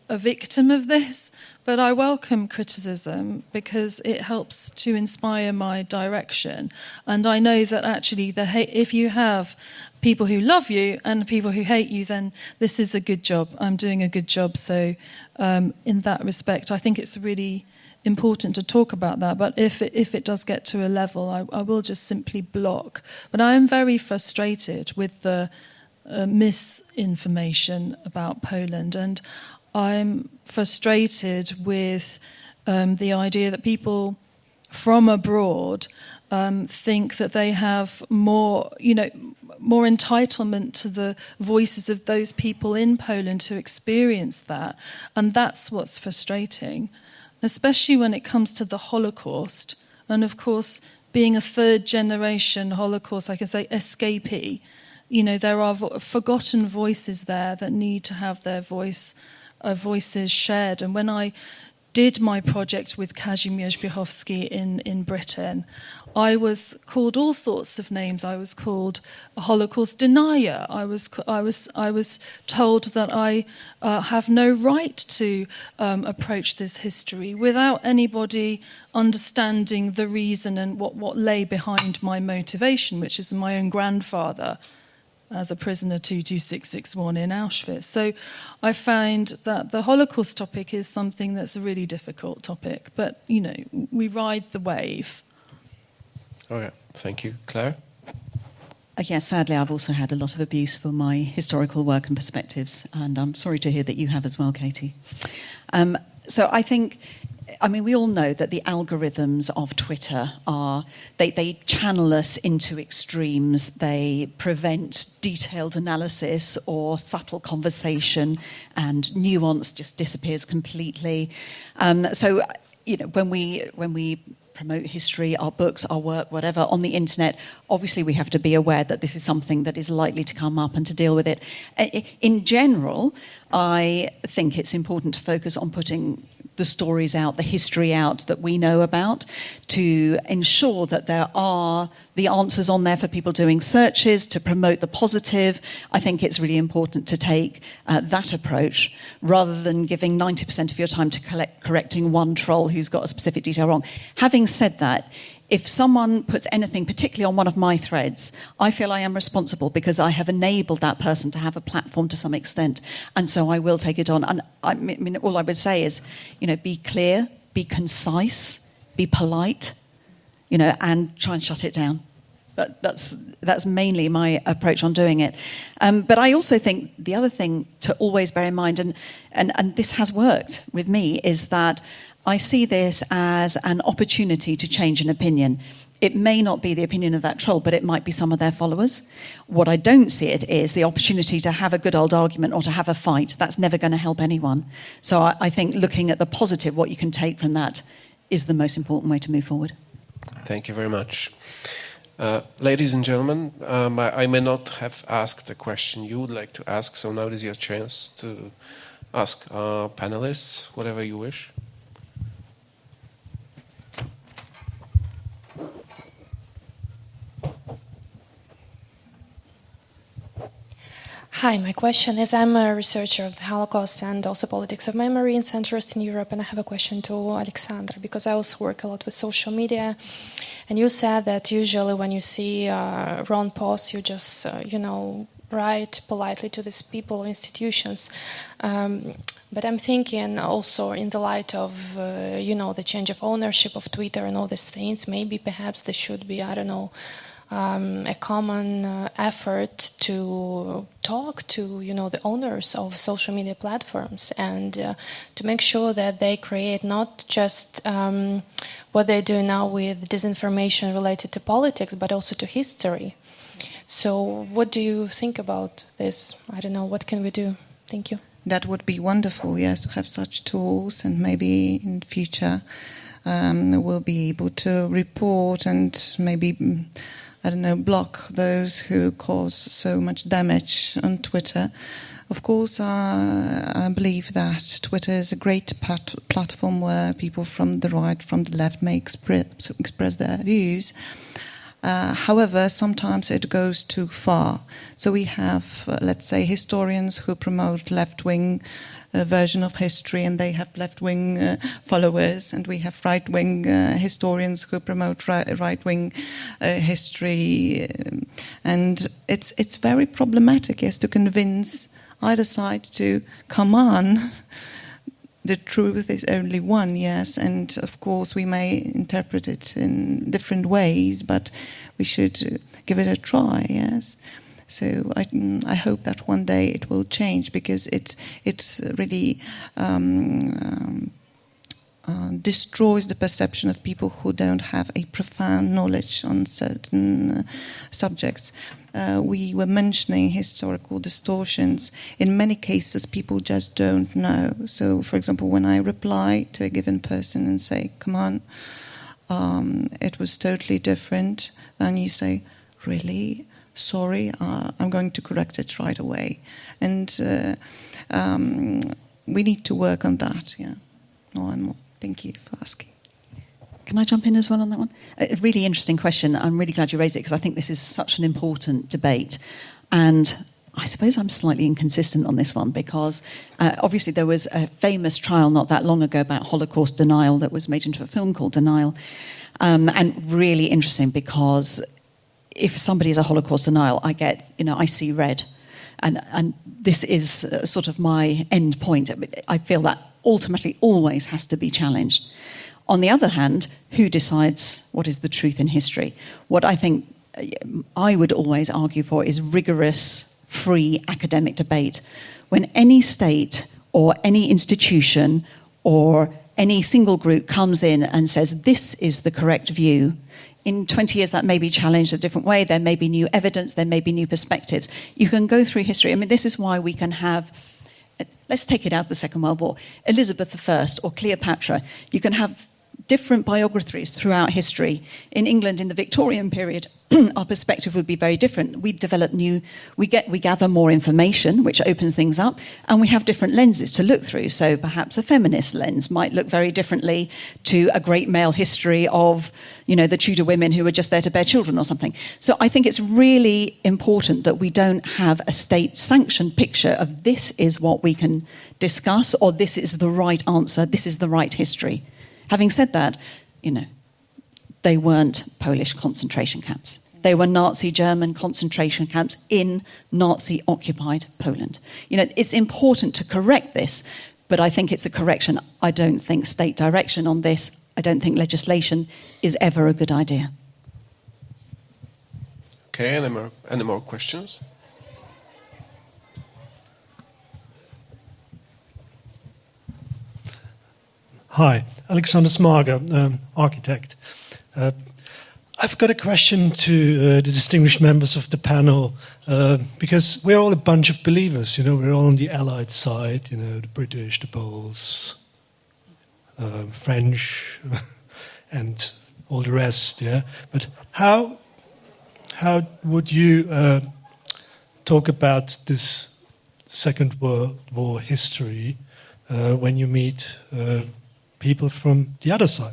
a victim of this, but I welcome criticism because it helps to inspire my direction. And I know that actually if you have people who love you and people who hate you, then this is a good job. I'm doing a good job. So in that respect, I think it's really important to talk about that. But if it does get to a level, I will just simply block. But I am very frustrated with the misinformation about Poland, and I'm frustrated with the idea that people from abroad think that they have more entitlement to the voices of those people in Poland who experience that, and that's what's frustrating, especially when it comes to the Holocaust. And of course, being a third-generation Holocaust, I can say escapee, there are forgotten voices there that need to have their voices shared. And when I did my project with Kazimierz Biechowski in Britain, I was called all sorts of names. I was called a Holocaust denier. I was told that I have no right to approach this history without anybody understanding the reason and what lay behind my motivation, which is my own grandfather as a prisoner 22661 in Auschwitz. So I find that the Holocaust topic is something that's a really difficult topic, but, we ride the wave. Okay, thank you. Claire? Yes, sadly, I've also had a lot of abuse for my historical work and perspectives, and I'm sorry to hear that you have as well, Katie. So I think, we all know that the algorithms of Twitter they channel us into extremes. They prevent detailed analysis or subtle conversation, and nuance just disappears completely. So, when we promote history, our books, our work, whatever, on the internet, obviously we have to be aware that this is something that is likely to come up and to deal with it. In general, I think it's important to focus on putting the stories out, the history out that we know about, to ensure that there are the answers on there for people doing searches, to promote the positive. I think it's really important to take that approach rather than giving 90% of your time to correcting one troll who's got a specific detail wrong. Having said that, if someone puts anything, particularly on one of my threads, I feel I am responsible because I have enabled that person to have a platform to some extent, and so I will take it on. And all I would say is, be clear, be concise, be polite, and try and shut it down. That's mainly my approach on doing it. But I also think the other thing to always bear in mind, and this has worked with me, is that I see this as an opportunity to change an opinion. It may not be the opinion of that troll, but it might be some of their followers. What I don't see it is the opportunity to have a good old argument or to have a fight. That's never going to help anyone. So I think looking at the positive, what you can take from that, is the most important way to move forward. Thank you very much. Ladies and gentlemen, I may not have asked the question you would like to ask, so now is your chance to ask our panelists whatever you wish. Hi, my question is, I'm a researcher of the Holocaust and also politics of memory in Central Eastern Europe, and I have a question to Alexandra, because I also work a lot with social media, and you said that usually when you see wrong posts, you just, write politely to these people or institutions. But I'm thinking also in the light of, the change of ownership of Twitter and all these things, maybe perhaps there should be, a common effort to talk to, the owners of social media platforms and to make sure that they create not just what they do now with disinformation related to politics, but also to history. So what do you think about this? I don't know, what can we do? Thank you. That would be wonderful, yes, to have such tools, and maybe in the future we'll be able to report and maybe block those who cause so much damage on Twitter. Of course, I believe that Twitter is a great platform where people from the right, from the left may express their views. However, sometimes it goes too far. So we have, let's say, historians who promote left-wing version of history, and they have left-wing followers, and we have right-wing historians who promote right-wing history, and it's very problematic, yes, to convince either side to come on. The truth is only one, yes, and of course we may interpret it in different ways, but we should give it a try, yes. So I hope that one day it will change, because it's really destroys the perception of people who don't have a profound knowledge on certain subjects. We were mentioning historical distortions. In many cases, people just don't know. So, for example, when I reply to a given person and say, come on, it was totally different, then you say, really? Sorry, I'm going to correct it right away. And we need to work on that, yeah, more and more. Thank you for asking. Can I jump in as well on that one? A really interesting question. I'm really glad you raised it, because I think this is such an important debate. And I suppose I'm slightly inconsistent on this one, because obviously there was a famous trial not that long ago about Holocaust denial that was made into a film called Denial. And really interesting, because if somebody is a Holocaust denial, I see red. And this is sort of my end point. I feel that ultimately always has to be challenged. On the other hand, who decides what is the truth in history? What I think I would always argue for is rigorous, free academic debate. When any state or any institution or any single group comes in and says, this is the correct view, in 20 years that may be challenged a different way, there may be new evidence, there may be new perspectives. You can go through history. I mean, this is why we can have, let's take it out the Second World War, Elizabeth I or Cleopatra. You can have different biographies throughout history. In England, in the Victorian period, our perspective would be very different. We develop we gather more information, which opens things up, and we have different lenses to look through. So perhaps a feminist lens might look very differently to a great male history of, the Tudor women who were just there to bear children or something. So I think it's really important that we don't have a state-sanctioned picture of this is what we can discuss, or this is the right answer, this is the right history. Having said that, they weren't Polish concentration camps. They were Nazi German concentration camps in Nazi-occupied Poland. It's important to correct this, but I think it's a correction. I don't think state direction on this, I don't think legislation is ever a good idea. Okay, any more questions? Hi, Alexander Smarga, architect. I've got a question to the distinguished members of the panel, because we're all a bunch of believers, we're all on the Allied side, the British, the Poles, French, and all the rest, yeah? But how would you talk about this Second World War history when you meet people from the other side?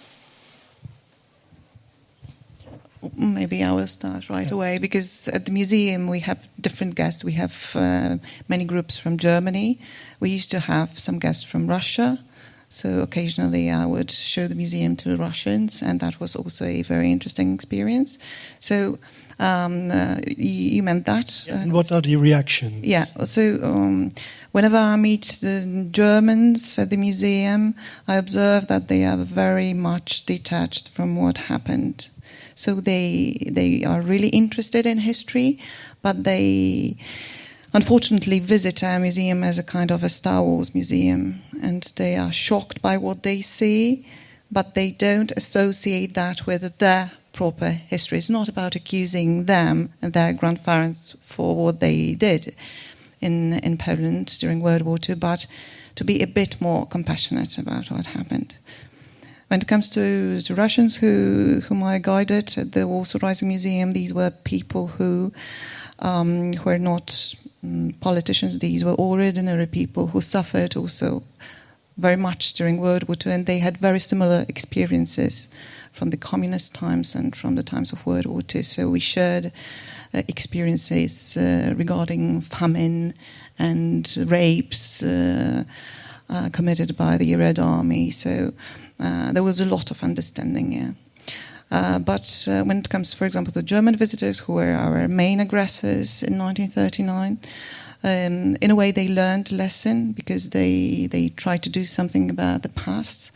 Maybe I will start right away, because at the museum we have different guests. We have many groups from Germany. We used to have some guests from Russia. So occasionally I would show the museum to the Russians, and that was also a very interesting experience. So you meant that. And what are the reactions? Yeah, so whenever I meet the Germans at the museum, I observe that they are very much detached from what happened. So they are really interested in history, but they unfortunately visit our museum as a kind of a Star Wars museum, and they are shocked by what they see, but they don't associate that with their proper history. It's not about accusing them and their grandparents for what they did in Poland during World War II, but to be a bit more compassionate about what happened. When it comes to Russians whom I guided at the Warsaw Rising Museum, these were people who were not politicians. These were ordinary people who suffered also very much during World War II, and they had very similar experiences from the communist times and from the times of World War II. So we shared experiences regarding famine and rapes committed by the Red Army. So there was a lot of understanding, yeah. But when it comes, for example, to German visitors, who were our main aggressors in 1939, in a way they learned a lesson because they tried to do something about the past.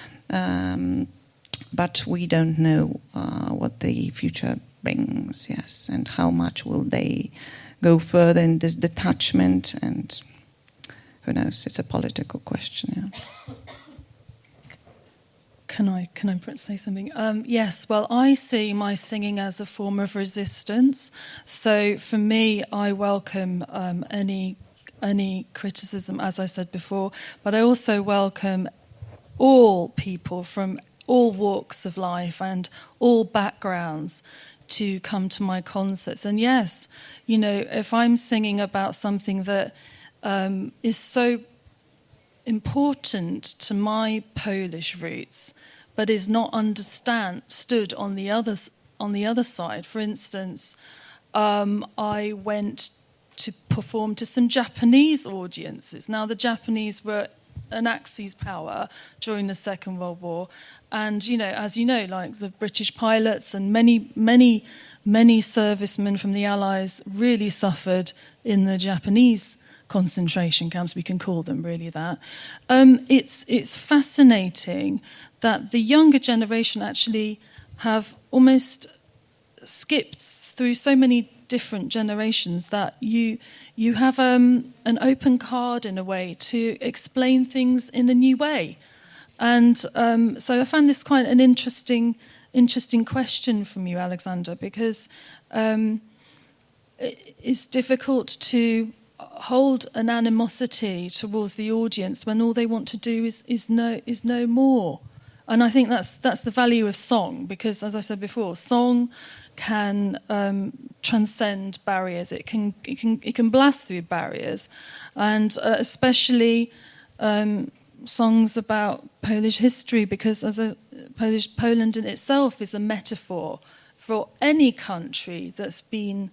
But we don't know what the future brings, yes, and how much will they go further in this detachment, and who knows, it's a political question, yeah. Can I say something? Yes, well, I see my singing as a form of resistance. So for me, I welcome any criticism, as I said before, but I also welcome all people from all walks of life and all backgrounds to come to my concerts. And yes, you know, if I'm singing about something that is so important to my Polish roots, but is not understood on the other side. For instance, I went to perform to some Japanese audiences. Now, the Japanese were an Axis power during the Second World War, and you know, as you know, like the British pilots and many servicemen from the Allies really suffered in the Japanese concentration camps, we can call them really that. It's fascinating that the younger generation actually have almost skipped through so many different generations that you have an open card in a way to explain things in a new way. And so I found this quite an interesting question from you, Alexander, because it's difficult to hold an animosity towards the audience when all they want to do is know more. And I think that's the value of song, because as I said before, song can transcend barriers. It can blast through barriers, and especially songs about Polish history, because Poland in itself is a metaphor for any country that's been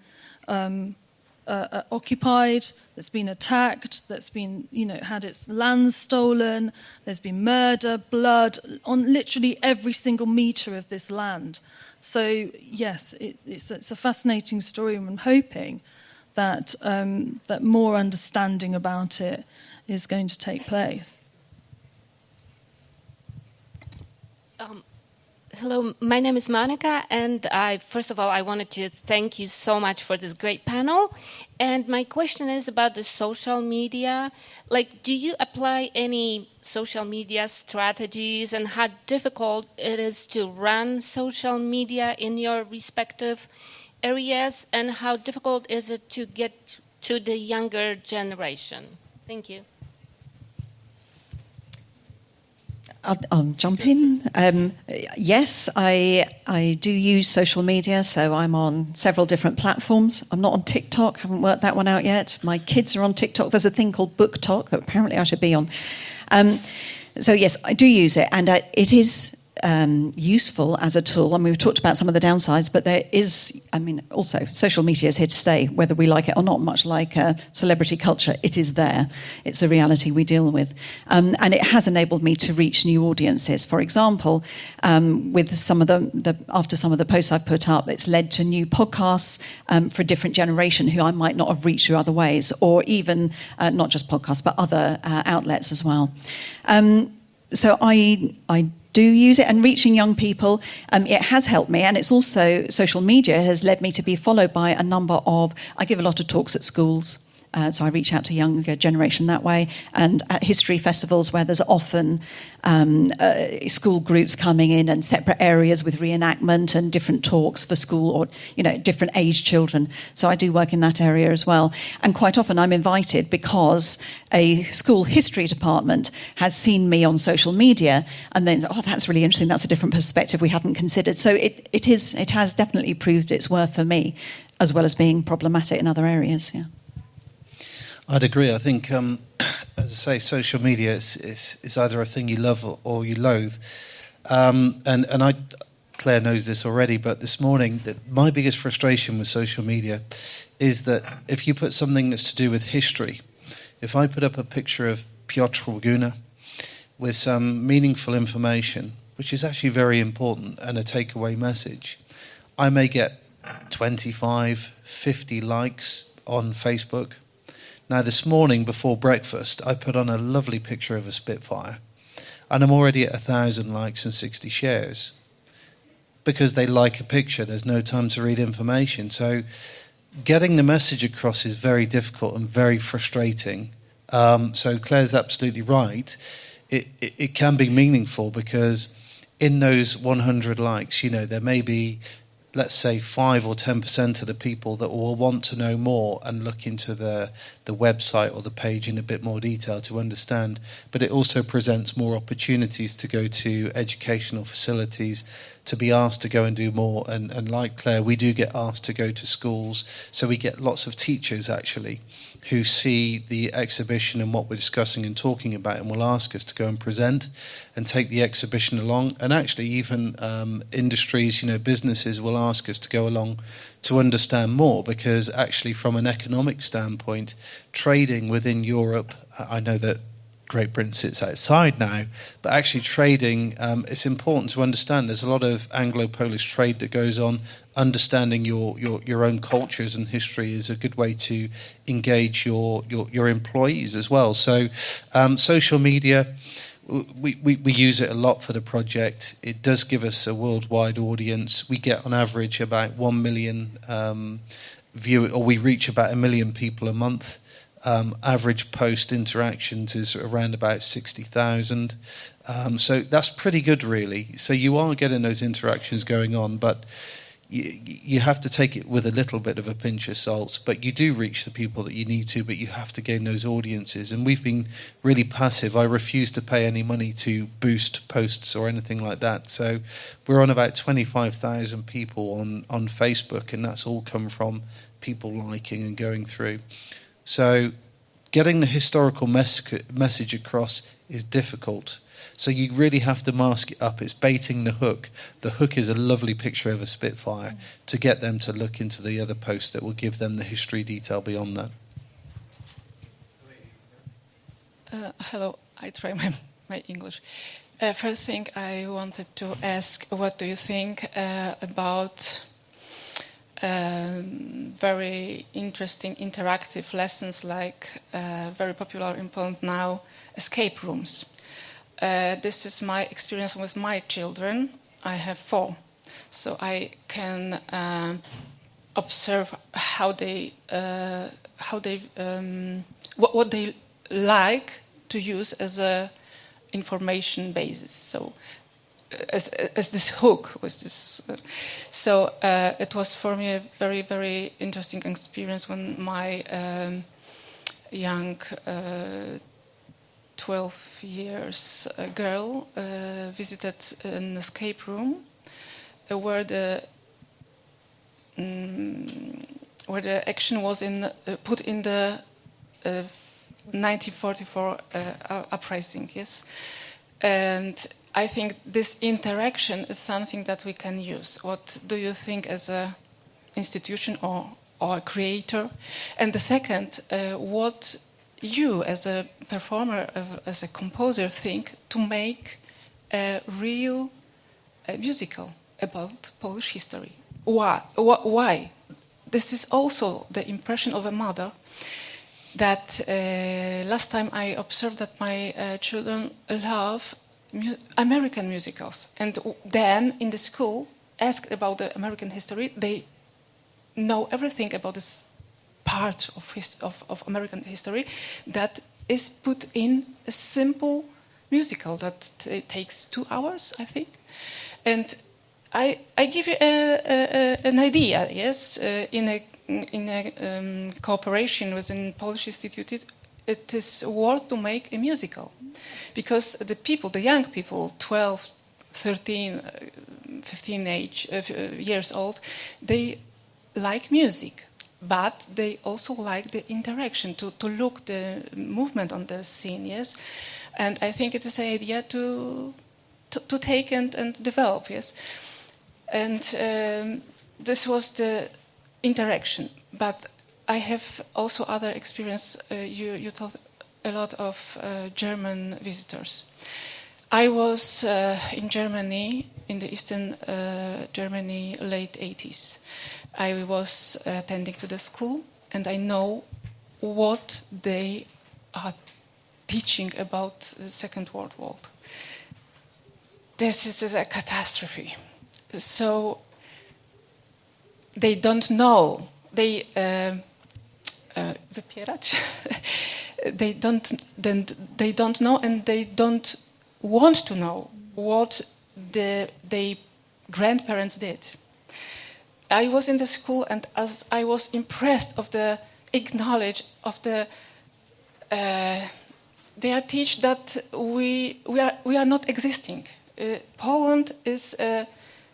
occupied, that's been attacked, that's been, you know, had its lands stolen. There's been murder, blood on literally every single metre of this land. So yes, it's a fascinating story, and I'm hoping that that more understanding about it is going to take place. Hello, my name is Monica, and first of all, I wanted to thank you so much for this great panel. And my question is about the social media. Like, do you apply any social media strategies, and how difficult it is to run social media in your respective areas, and how difficult is it to get to the younger generation? Thank you. I'll jump in. Yes, I do use social media, so I'm on several different platforms. I'm not on TikTok, haven't worked that one out yet. My kids are on TikTok. There's a thing called BookTok that apparently I should be on. So yes, I do use it, and it is useful as a tool. I mean, we've talked about some of the downsides, but there is, I mean, also social media is here to stay, whether we like it or not. Much like celebrity culture, it is there. It's a reality we deal with, and it has enabled me to reach new audiences. For example, with some of the after some of the posts I've put up, it's led to new podcasts for a different generation who I might not have reached through other ways, or even not just podcasts but other outlets as well. So I do use it, and reaching young people, it has helped me, and it's also, social media has led me to be followed by a number of, I give a lot of talks at schools, so I reach out to younger generation that way, and at history festivals where there's often school groups coming in and separate areas with reenactment and different talks for school or, you know, different age children. So I do work in that area as well. And quite often I'm invited because a school history department has seen me on social media and then, oh, that's really interesting, that's a different perspective we hadn't considered. So it has definitely proved its worth for me, as well as being problematic in other areas, yeah. I'd agree. I think as I say, social media is either a thing you love or you loathe. And Claire knows this already, but this morning, my biggest frustration with social media is that if you put something that's to do with history, if I put up a picture of Piotr Laguna with some meaningful information, which is actually very important, and a takeaway message, I may get 25, 50 likes on Facebook. Now, this morning before breakfast, I put on a lovely picture of a Spitfire, and I'm already at 1,000 likes and 60 shares because they like a picture. There's no time to read information. So getting the message across is very difficult and very frustrating. So Claire's absolutely right. It can be meaningful because in those 100 likes, there may be, let's say, 5 or 10% of the people that will want to know more and look into the website or the page in a bit more detail to understand. But it also presents more opportunities to go to educational facilities, to be asked to go and do more. And like Claire, we do get asked to go to schools. So we get lots of teachers, actually, who see the exhibition and what we're discussing and talking about and will ask us to go and present and take the exhibition along. And actually even industries, businesses will ask us to go along to understand more, because actually from an economic standpoint, trading within Europe, I know that Great Britain sits outside now, but actually trading, it's important to understand there's a lot of Anglo-Polish trade that goes on. Understanding your own cultures and history is a good way to engage your employees as well. So social media, we use it a lot for the project. It does give us a worldwide audience. We get on average about 1 million viewers, or we reach about 1 million people a month. Average post interactions is around about 60,000. So that's pretty good, really. So you are getting those interactions going on, but you have to take it with a little bit of a pinch of salt. But you do reach the people that you need to, but you have to gain those audiences. And we've been really passive. I refuse to pay any money to boost posts or anything like that. So we're on about 25,000 people on Facebook, and that's all come from people liking and going through. So getting the historical message across is difficult. So you really have to mask it up. It's baiting the hook. The hook is a lovely picture of a Spitfire to get them to look into the other posts that will give them the history detail beyond that. Hello, I try my English. First thing I wanted to ask, what do you think about very interesting interactive lessons like very popular in Poland now, escape rooms? This is my experience with my children. I have 4, so I can observe what they like to use as a information basis. So as this hook was this. So it was for me a very, very interesting experience when my young 12 years girl visited an escape room where the action was put in the 1944 uprising, yes. And I think this interaction is something that we can use. What do you think as a institution or a creator? And the second, what you as a performer, as a composer, think to make a real musical about Polish history? Why? This is also the impression of a mother that last time I observed that my children love American musicals, and then in the school asked about the American history. They know everything about this part of American history that is put in a simple musical that takes 2 hours, I think. And I give you an idea, yes, in a cooperation with a Polish Institute. It is worth to make a musical, because the young people, 12, 13, 15 years old, they like music. but they also like the interaction, to look the movement on the scene, yes? And I think it's an idea to take and develop, yes? And this was the interaction, but I have also other experience. You told a lot of German visitors. I was in Germany, in the eastern Germany, late 80s. I was attending to the school, and I know what they are teaching about the Second World War. This is a catastrophe. So they don't know. They wypierać. They don't know, and they don't want to know what their grandparents did. I was in the school, and as I was impressed of the knowledge of the, they are teach that we are not existing. Poland is a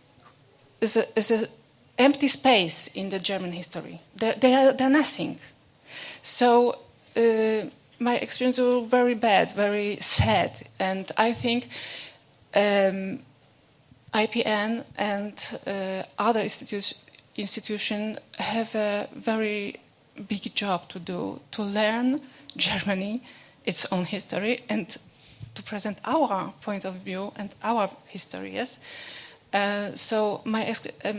empty space in the German history. They're nothing. So my experience was very bad, very sad, and I think IPN and other institutions have a very big job to do, to learn Germany, its own history, and to present our point of view and our history, yes? So my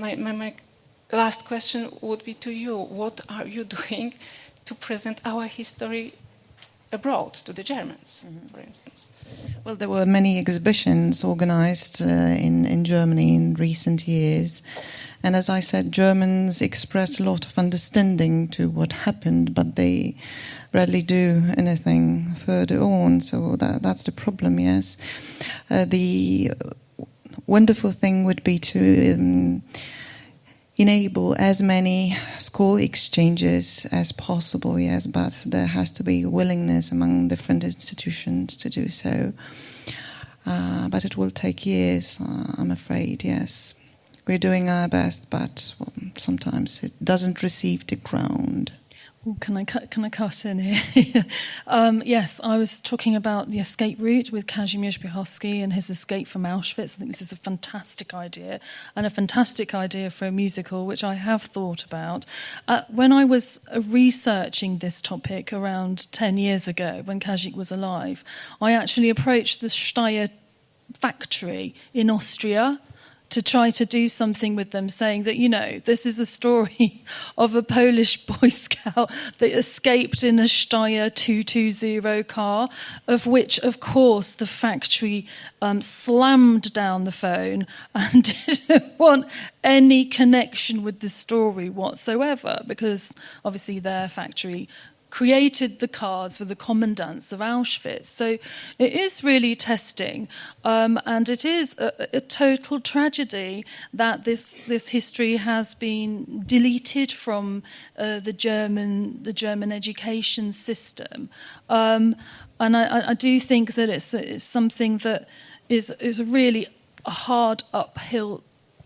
last question would be to you. What are you doing to present our history abroad, to the Germans, for instance? Well, there were many exhibitions organized in Germany in recent years. And as I said, Germans express a lot of understanding to what happened, but they rarely do anything further on. So that's the problem, yes. The wonderful thing would be to enable as many school exchanges as possible, yes, but there has to be willingness among different institutions to do so. But it will take years, I'm afraid, yes. We're doing our best, but sometimes it doesn't receive the ground. Ooh, can I cut in here? Yes, I was talking about the escape route with Kazimierz Piechowski and his escape from Auschwitz. I think this is a fantastic idea, and a fantastic idea for a musical, which I have thought about. When I was researching this topic around 10 years ago, when Kazik was alive, I actually approached the Steyr factory in Austria to try to do something with them, saying that, you know, this is a story of a Polish Boy Scout that escaped in a Steyr 220 car, of which, of course, the factory slammed down the phone and didn't want any connection with the story whatsoever, because obviously their factory created the cars for the commandants of Auschwitz. So it is really testing, and it is a total tragedy that this history has been deleted from the German education system. And I do think that it's something that is really a hard uphill.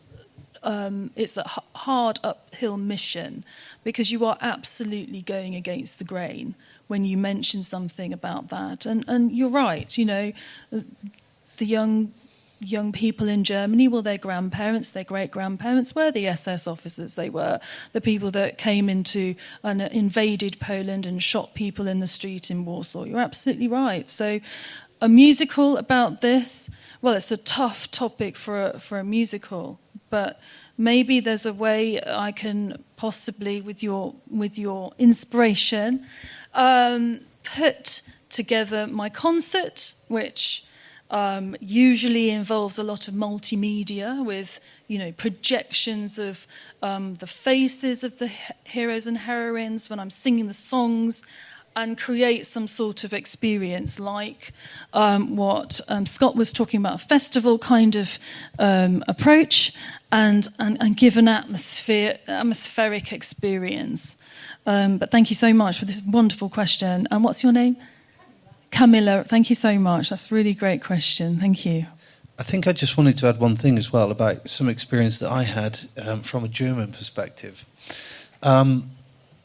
It's a hard uphill mission, because you are absolutely going against the grain when you mention something about that. And you're right, you know, the young people in Germany, well, their grandparents, their great-grandparents were the SS officers. They were the people that came into and invaded Poland and shot people in the street in Warsaw. You're absolutely right. So a musical about this, well, it's a tough topic for a musical, but maybe there's a way I can possibly, with your inspiration, put together my concert, which usually involves a lot of multimedia with, you know, projections of the faces of the heroes and heroines when I'm singing the songs, and create some sort of experience like what Scott was talking about, a festival kind of approach, and give an atmospheric experience. But thank you so much for this wonderful question. And what's your name? Camilla. Thank you so much. That's a really great question. Thank you. I think I just wanted to add one thing as well about some experience that I had from a German perspective.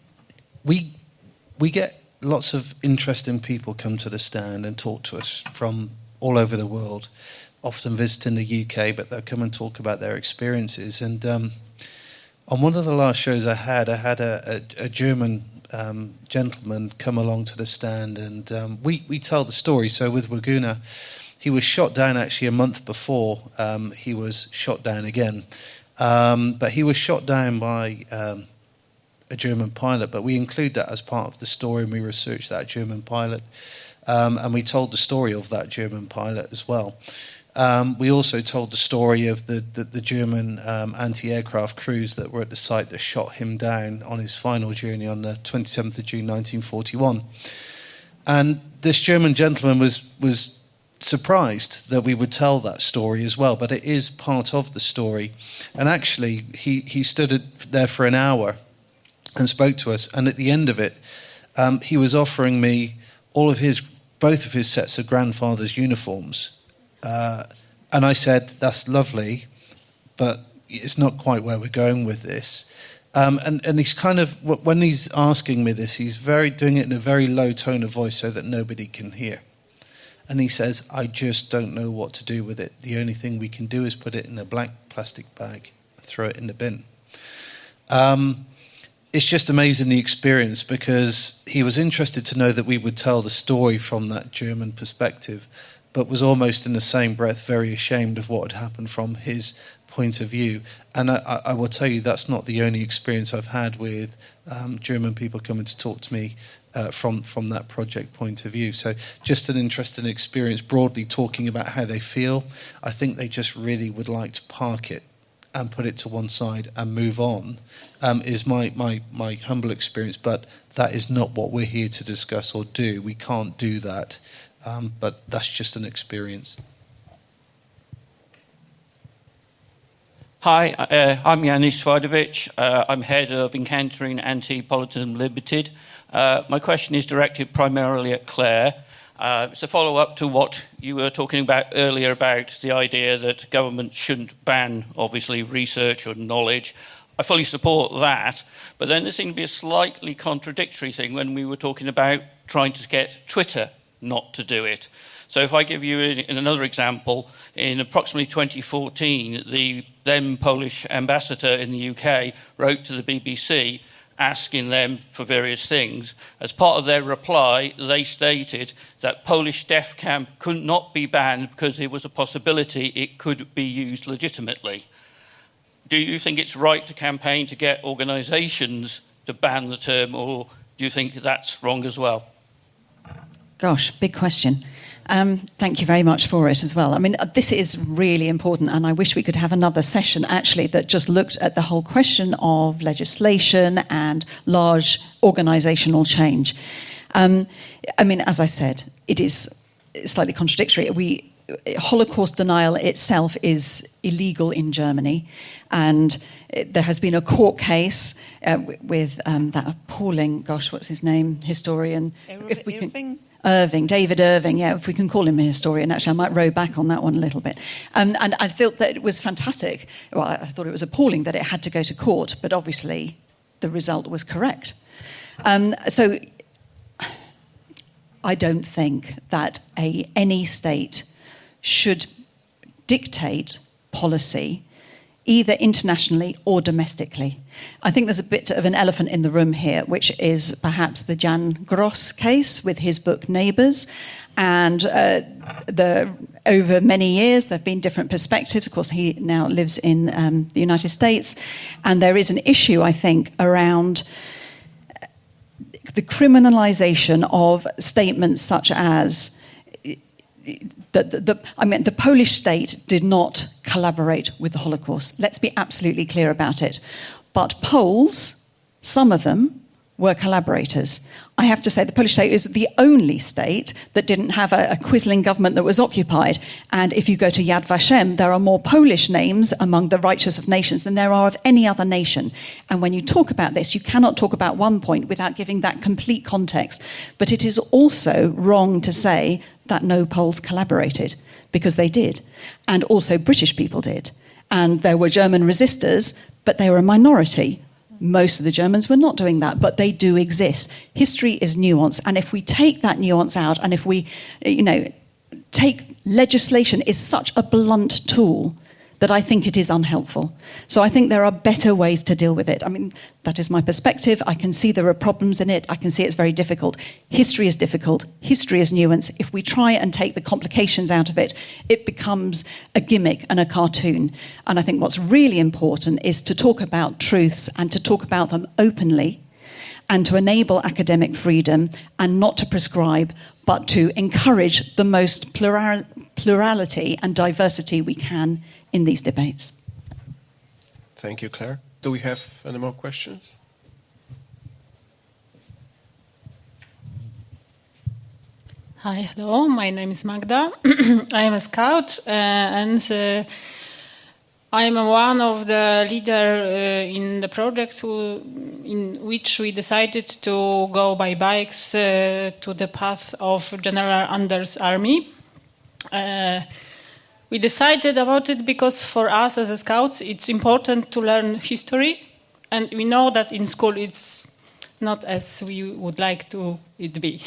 we get lots of interesting people come to the stand and talk to us from all over the world, often visiting the UK, but they'll come and talk about their experiences. And on one of the last shows I had a German gentleman come along to the stand, and we tell the story. So with Waguna, he was shot down actually a month before he was shot down again. But he was shot down by a German pilot, but we include that as part of the story, and we researched that German pilot, and we told the story of that German pilot as well. We also told the story of the German anti-aircraft crews that were at the site that shot him down on his final journey on the 27th of June 1941. And this German gentleman was surprised that we would tell that story as well, but it is part of the story. And actually, he stood there for an hour and spoke to us, and at the end of it, he was offering me both of his sets of grandfather's uniforms. And I said, that's lovely, but it's not quite where we're going with this. And he's kind of, when he's asking me this, he's doing it in a very low tone of voice so that nobody can hear. And he says, I just don't know what to do with it. The only thing we can do is put it in a black plastic bag and throw it in the bin. It's just amazing, the experience, because he was interested to know that we would tell the story from that German perspective, but was almost in the same breath very ashamed of what had happened from his point of view. And I will tell you, that's not the only experience I've had with German people coming to talk to me from that project point of view. So just an interesting experience, broadly talking about how they feel. I think they just really would like to park it and put it to one side and move on, is my humble experience. But that is not what we're here to discuss or do. We can't do that. But that's just an experience. Hi, I'm Yanis Svidovic. I'm head of Encountering Anti-Populism Limited. My question is directed primarily at Claire. It's a follow-up to what you were talking about earlier about the idea that government shouldn't ban, obviously, research or knowledge. I fully support that, but then there seemed to be a slightly contradictory thing when we were talking about trying to get Twitter not to do it. So if I give you another example, in approximately 2014, the then Polish ambassador in the UK wrote to the BBC asking them for various things. As part of their reply, they stated that Polish Death Camp could not be banned because there was a possibility it could be used legitimately. Do you think it's right to campaign to get organisations to ban the term, or do you think that's wrong as well? Gosh, big question. Thank you very much for it as well. I mean, this is really important, and I wish we could have another session, actually, that just looked at the whole question of legislation and large organisational change. I mean, as I said, it is slightly contradictory. Holocaust denial itself is illegal in Germany, and there has been a court case with that appalling, what's his name, historian? Irving, David Irving, yeah, if we can call him a historian. Actually, I might row back on that one a little bit. And I thought that it was fantastic. Well, I thought it was appalling that it had to go to court, but obviously the result was correct. So I don't think that any state should dictate policy either internationally or domestically. I think there's a bit of an elephant in the room here, which is perhaps the Jan Gross case with his book Neighbours. And over many years, there have been different perspectives. Of course, he now lives in the United States. And there is an issue, I think, around the criminalisation of statements such as the Polish state did not collaborate with the Holocaust. Let's be absolutely clear about it. But Poles, some of them, were collaborators. I have to say the Polish state is the only state that didn't have a Quisling government that was occupied. And if you go to Yad Vashem, there are more Polish names among the righteous of nations than there are of any other nation. And when you talk about this, you cannot talk about one point without giving that complete context. But it is also wrong to say that no Poles collaborated, because they did. And also British people did. And there were German resistors, but they were a minority. Most of the Germans were not doing that, but they do exist. History is nuance, and if we take that nuance out, and if we, take legislation is such a blunt tool that I think it is unhelpful. So I think there are better ways to deal with it. I mean, that is my perspective. I can see there are problems in it. I can see it's very difficult. History is difficult. History is nuance. If we try and take the complications out of it, it becomes a gimmick and a cartoon. And I think what's really important is to talk about truths and to talk about them openly and to enable academic freedom and not to prescribe, but to encourage the most plurality and diversity we can in these debates. Thank you, Claire. Do we have any more questions? Hi, hello. My name is Magda. I am a scout and I am one of the leaders in the projects in which we decided to go by bikes to the path of General Anders' army. We decided about it because for us as a scouts it's important to learn history, and we know that in school it's not as we would like it be.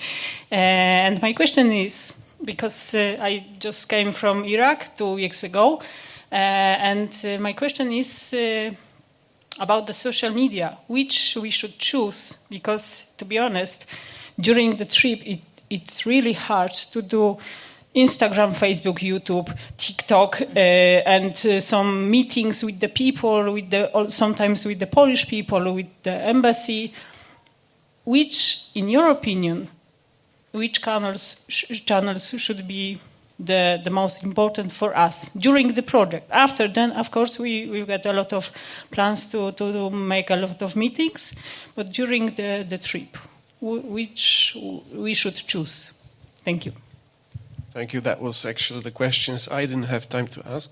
And my question is, because I just came from Iraq 2 weeks ago, and my question is about the social media, which we should choose, because to be honest, during the trip it's really hard to do Instagram, Facebook, YouTube, TikTok, and some meetings with the people, sometimes with the Polish people, with the embassy. Which, in your opinion, which channels should be the most important for us during the project? After then, of course, we've got a lot of plans to make a lot of meetings, but during the trip, which we should choose? Thank you. Thank you. That was actually the questions I didn't have time to ask,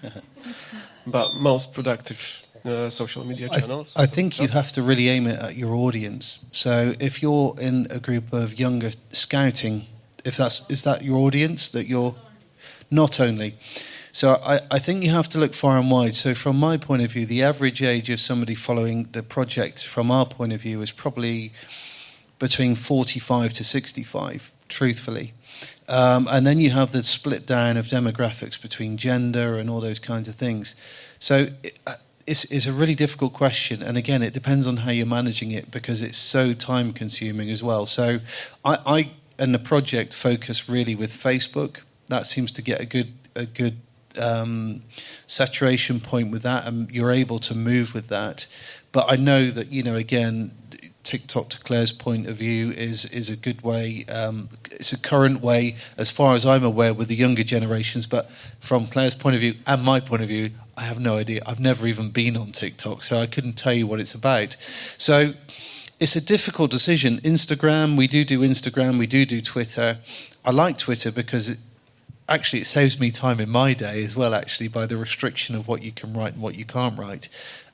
but most productive social media channels. I think you have to really aim it at your audience. So if you're in a group of younger scouting, is that your audience that you're not only? So I think you have to look far and wide. So from my point of view, the average age of somebody following the project from our point of view is probably between 45 to 65, truthfully. And then you have the split down of demographics between gender and all those kinds of things. So it's a really difficult question. And again, it depends on how you're managing it because it's so time consuming as well. So I and the project focus really with Facebook. That seems to get a good saturation point with that, and you're able to move with that. But I know that, again, TikTok, to Claire's point of view, is a good way. It's a current way, as far as I'm aware, with the younger generations. But from Claire's point of view and my point of view, I have no idea. I've never even been on TikTok, so I couldn't tell you what it's about. So it's a difficult decision. Instagram, we do Instagram, we do Twitter. I like Twitter because actually it saves me time in my day as well, actually, by the restriction of what you can write and what you can't write.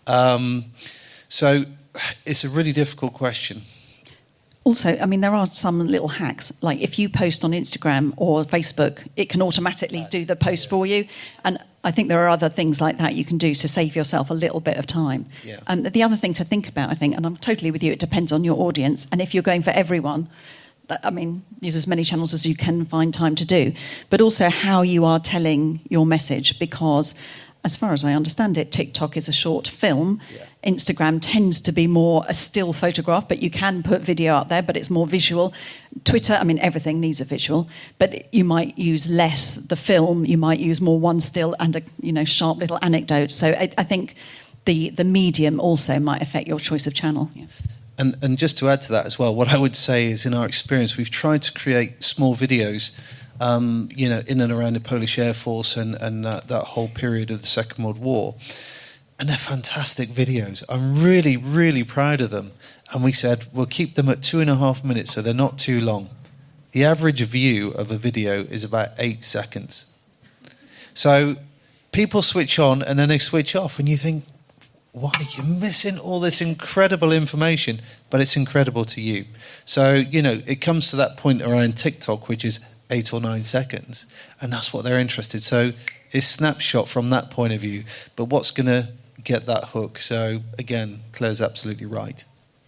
So it's a really difficult question. Also, I mean, there are some little hacks. Like if you post on Instagram or Facebook, it can automatically do the post for you. And I think there are other things like that you can do to save yourself a little bit of time. Yeah. The other thing to think about, I think, and I'm totally with you, it depends on your audience. And if you're going for everyone, I mean, use as many channels as you can find time to do. But also how you are telling your message, because as far as I understand it, TikTok is a short film. Yeah. Instagram tends to be more a still photograph, but you can put video up there, but it's more visual. Twitter, I mean, everything needs a visual, but you might use less the film. You might use more one still and a sharp little anecdote. So I think the medium also might affect your choice of channel. Yeah. And just to add to that as well, what I would say is, in our experience, we've tried to create small videos in and around the Polish Air Force and that whole period of the Second World War. And they're fantastic videos. I'm really, really proud of them. And we said, we'll keep them at 2.5 minutes so they're not too long. The average view of a video is about 8 seconds. So people switch on and then they switch off and you think, why? You're missing all this incredible information, but it's incredible to you. So, it comes to that point around TikTok, which is 8 or 9 seconds, and that's what they're interested. So it's snapshot from that point of view. But what's going to get that hook. So again, Claire's absolutely right.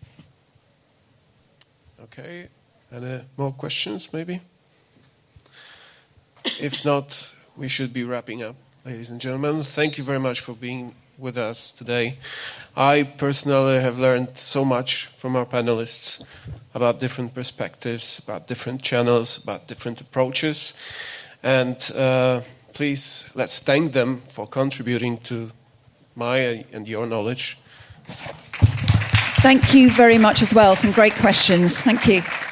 Okay, any more questions maybe? If not, we should be wrapping up, ladies and gentlemen. Thank you very much for being with us today. I personally have learned so much from our panelists about different perspectives, about different channels, about different approaches. And please, let's thank them for contributing to my and your knowledge. Thank you very much as well. Some great questions. Thank you.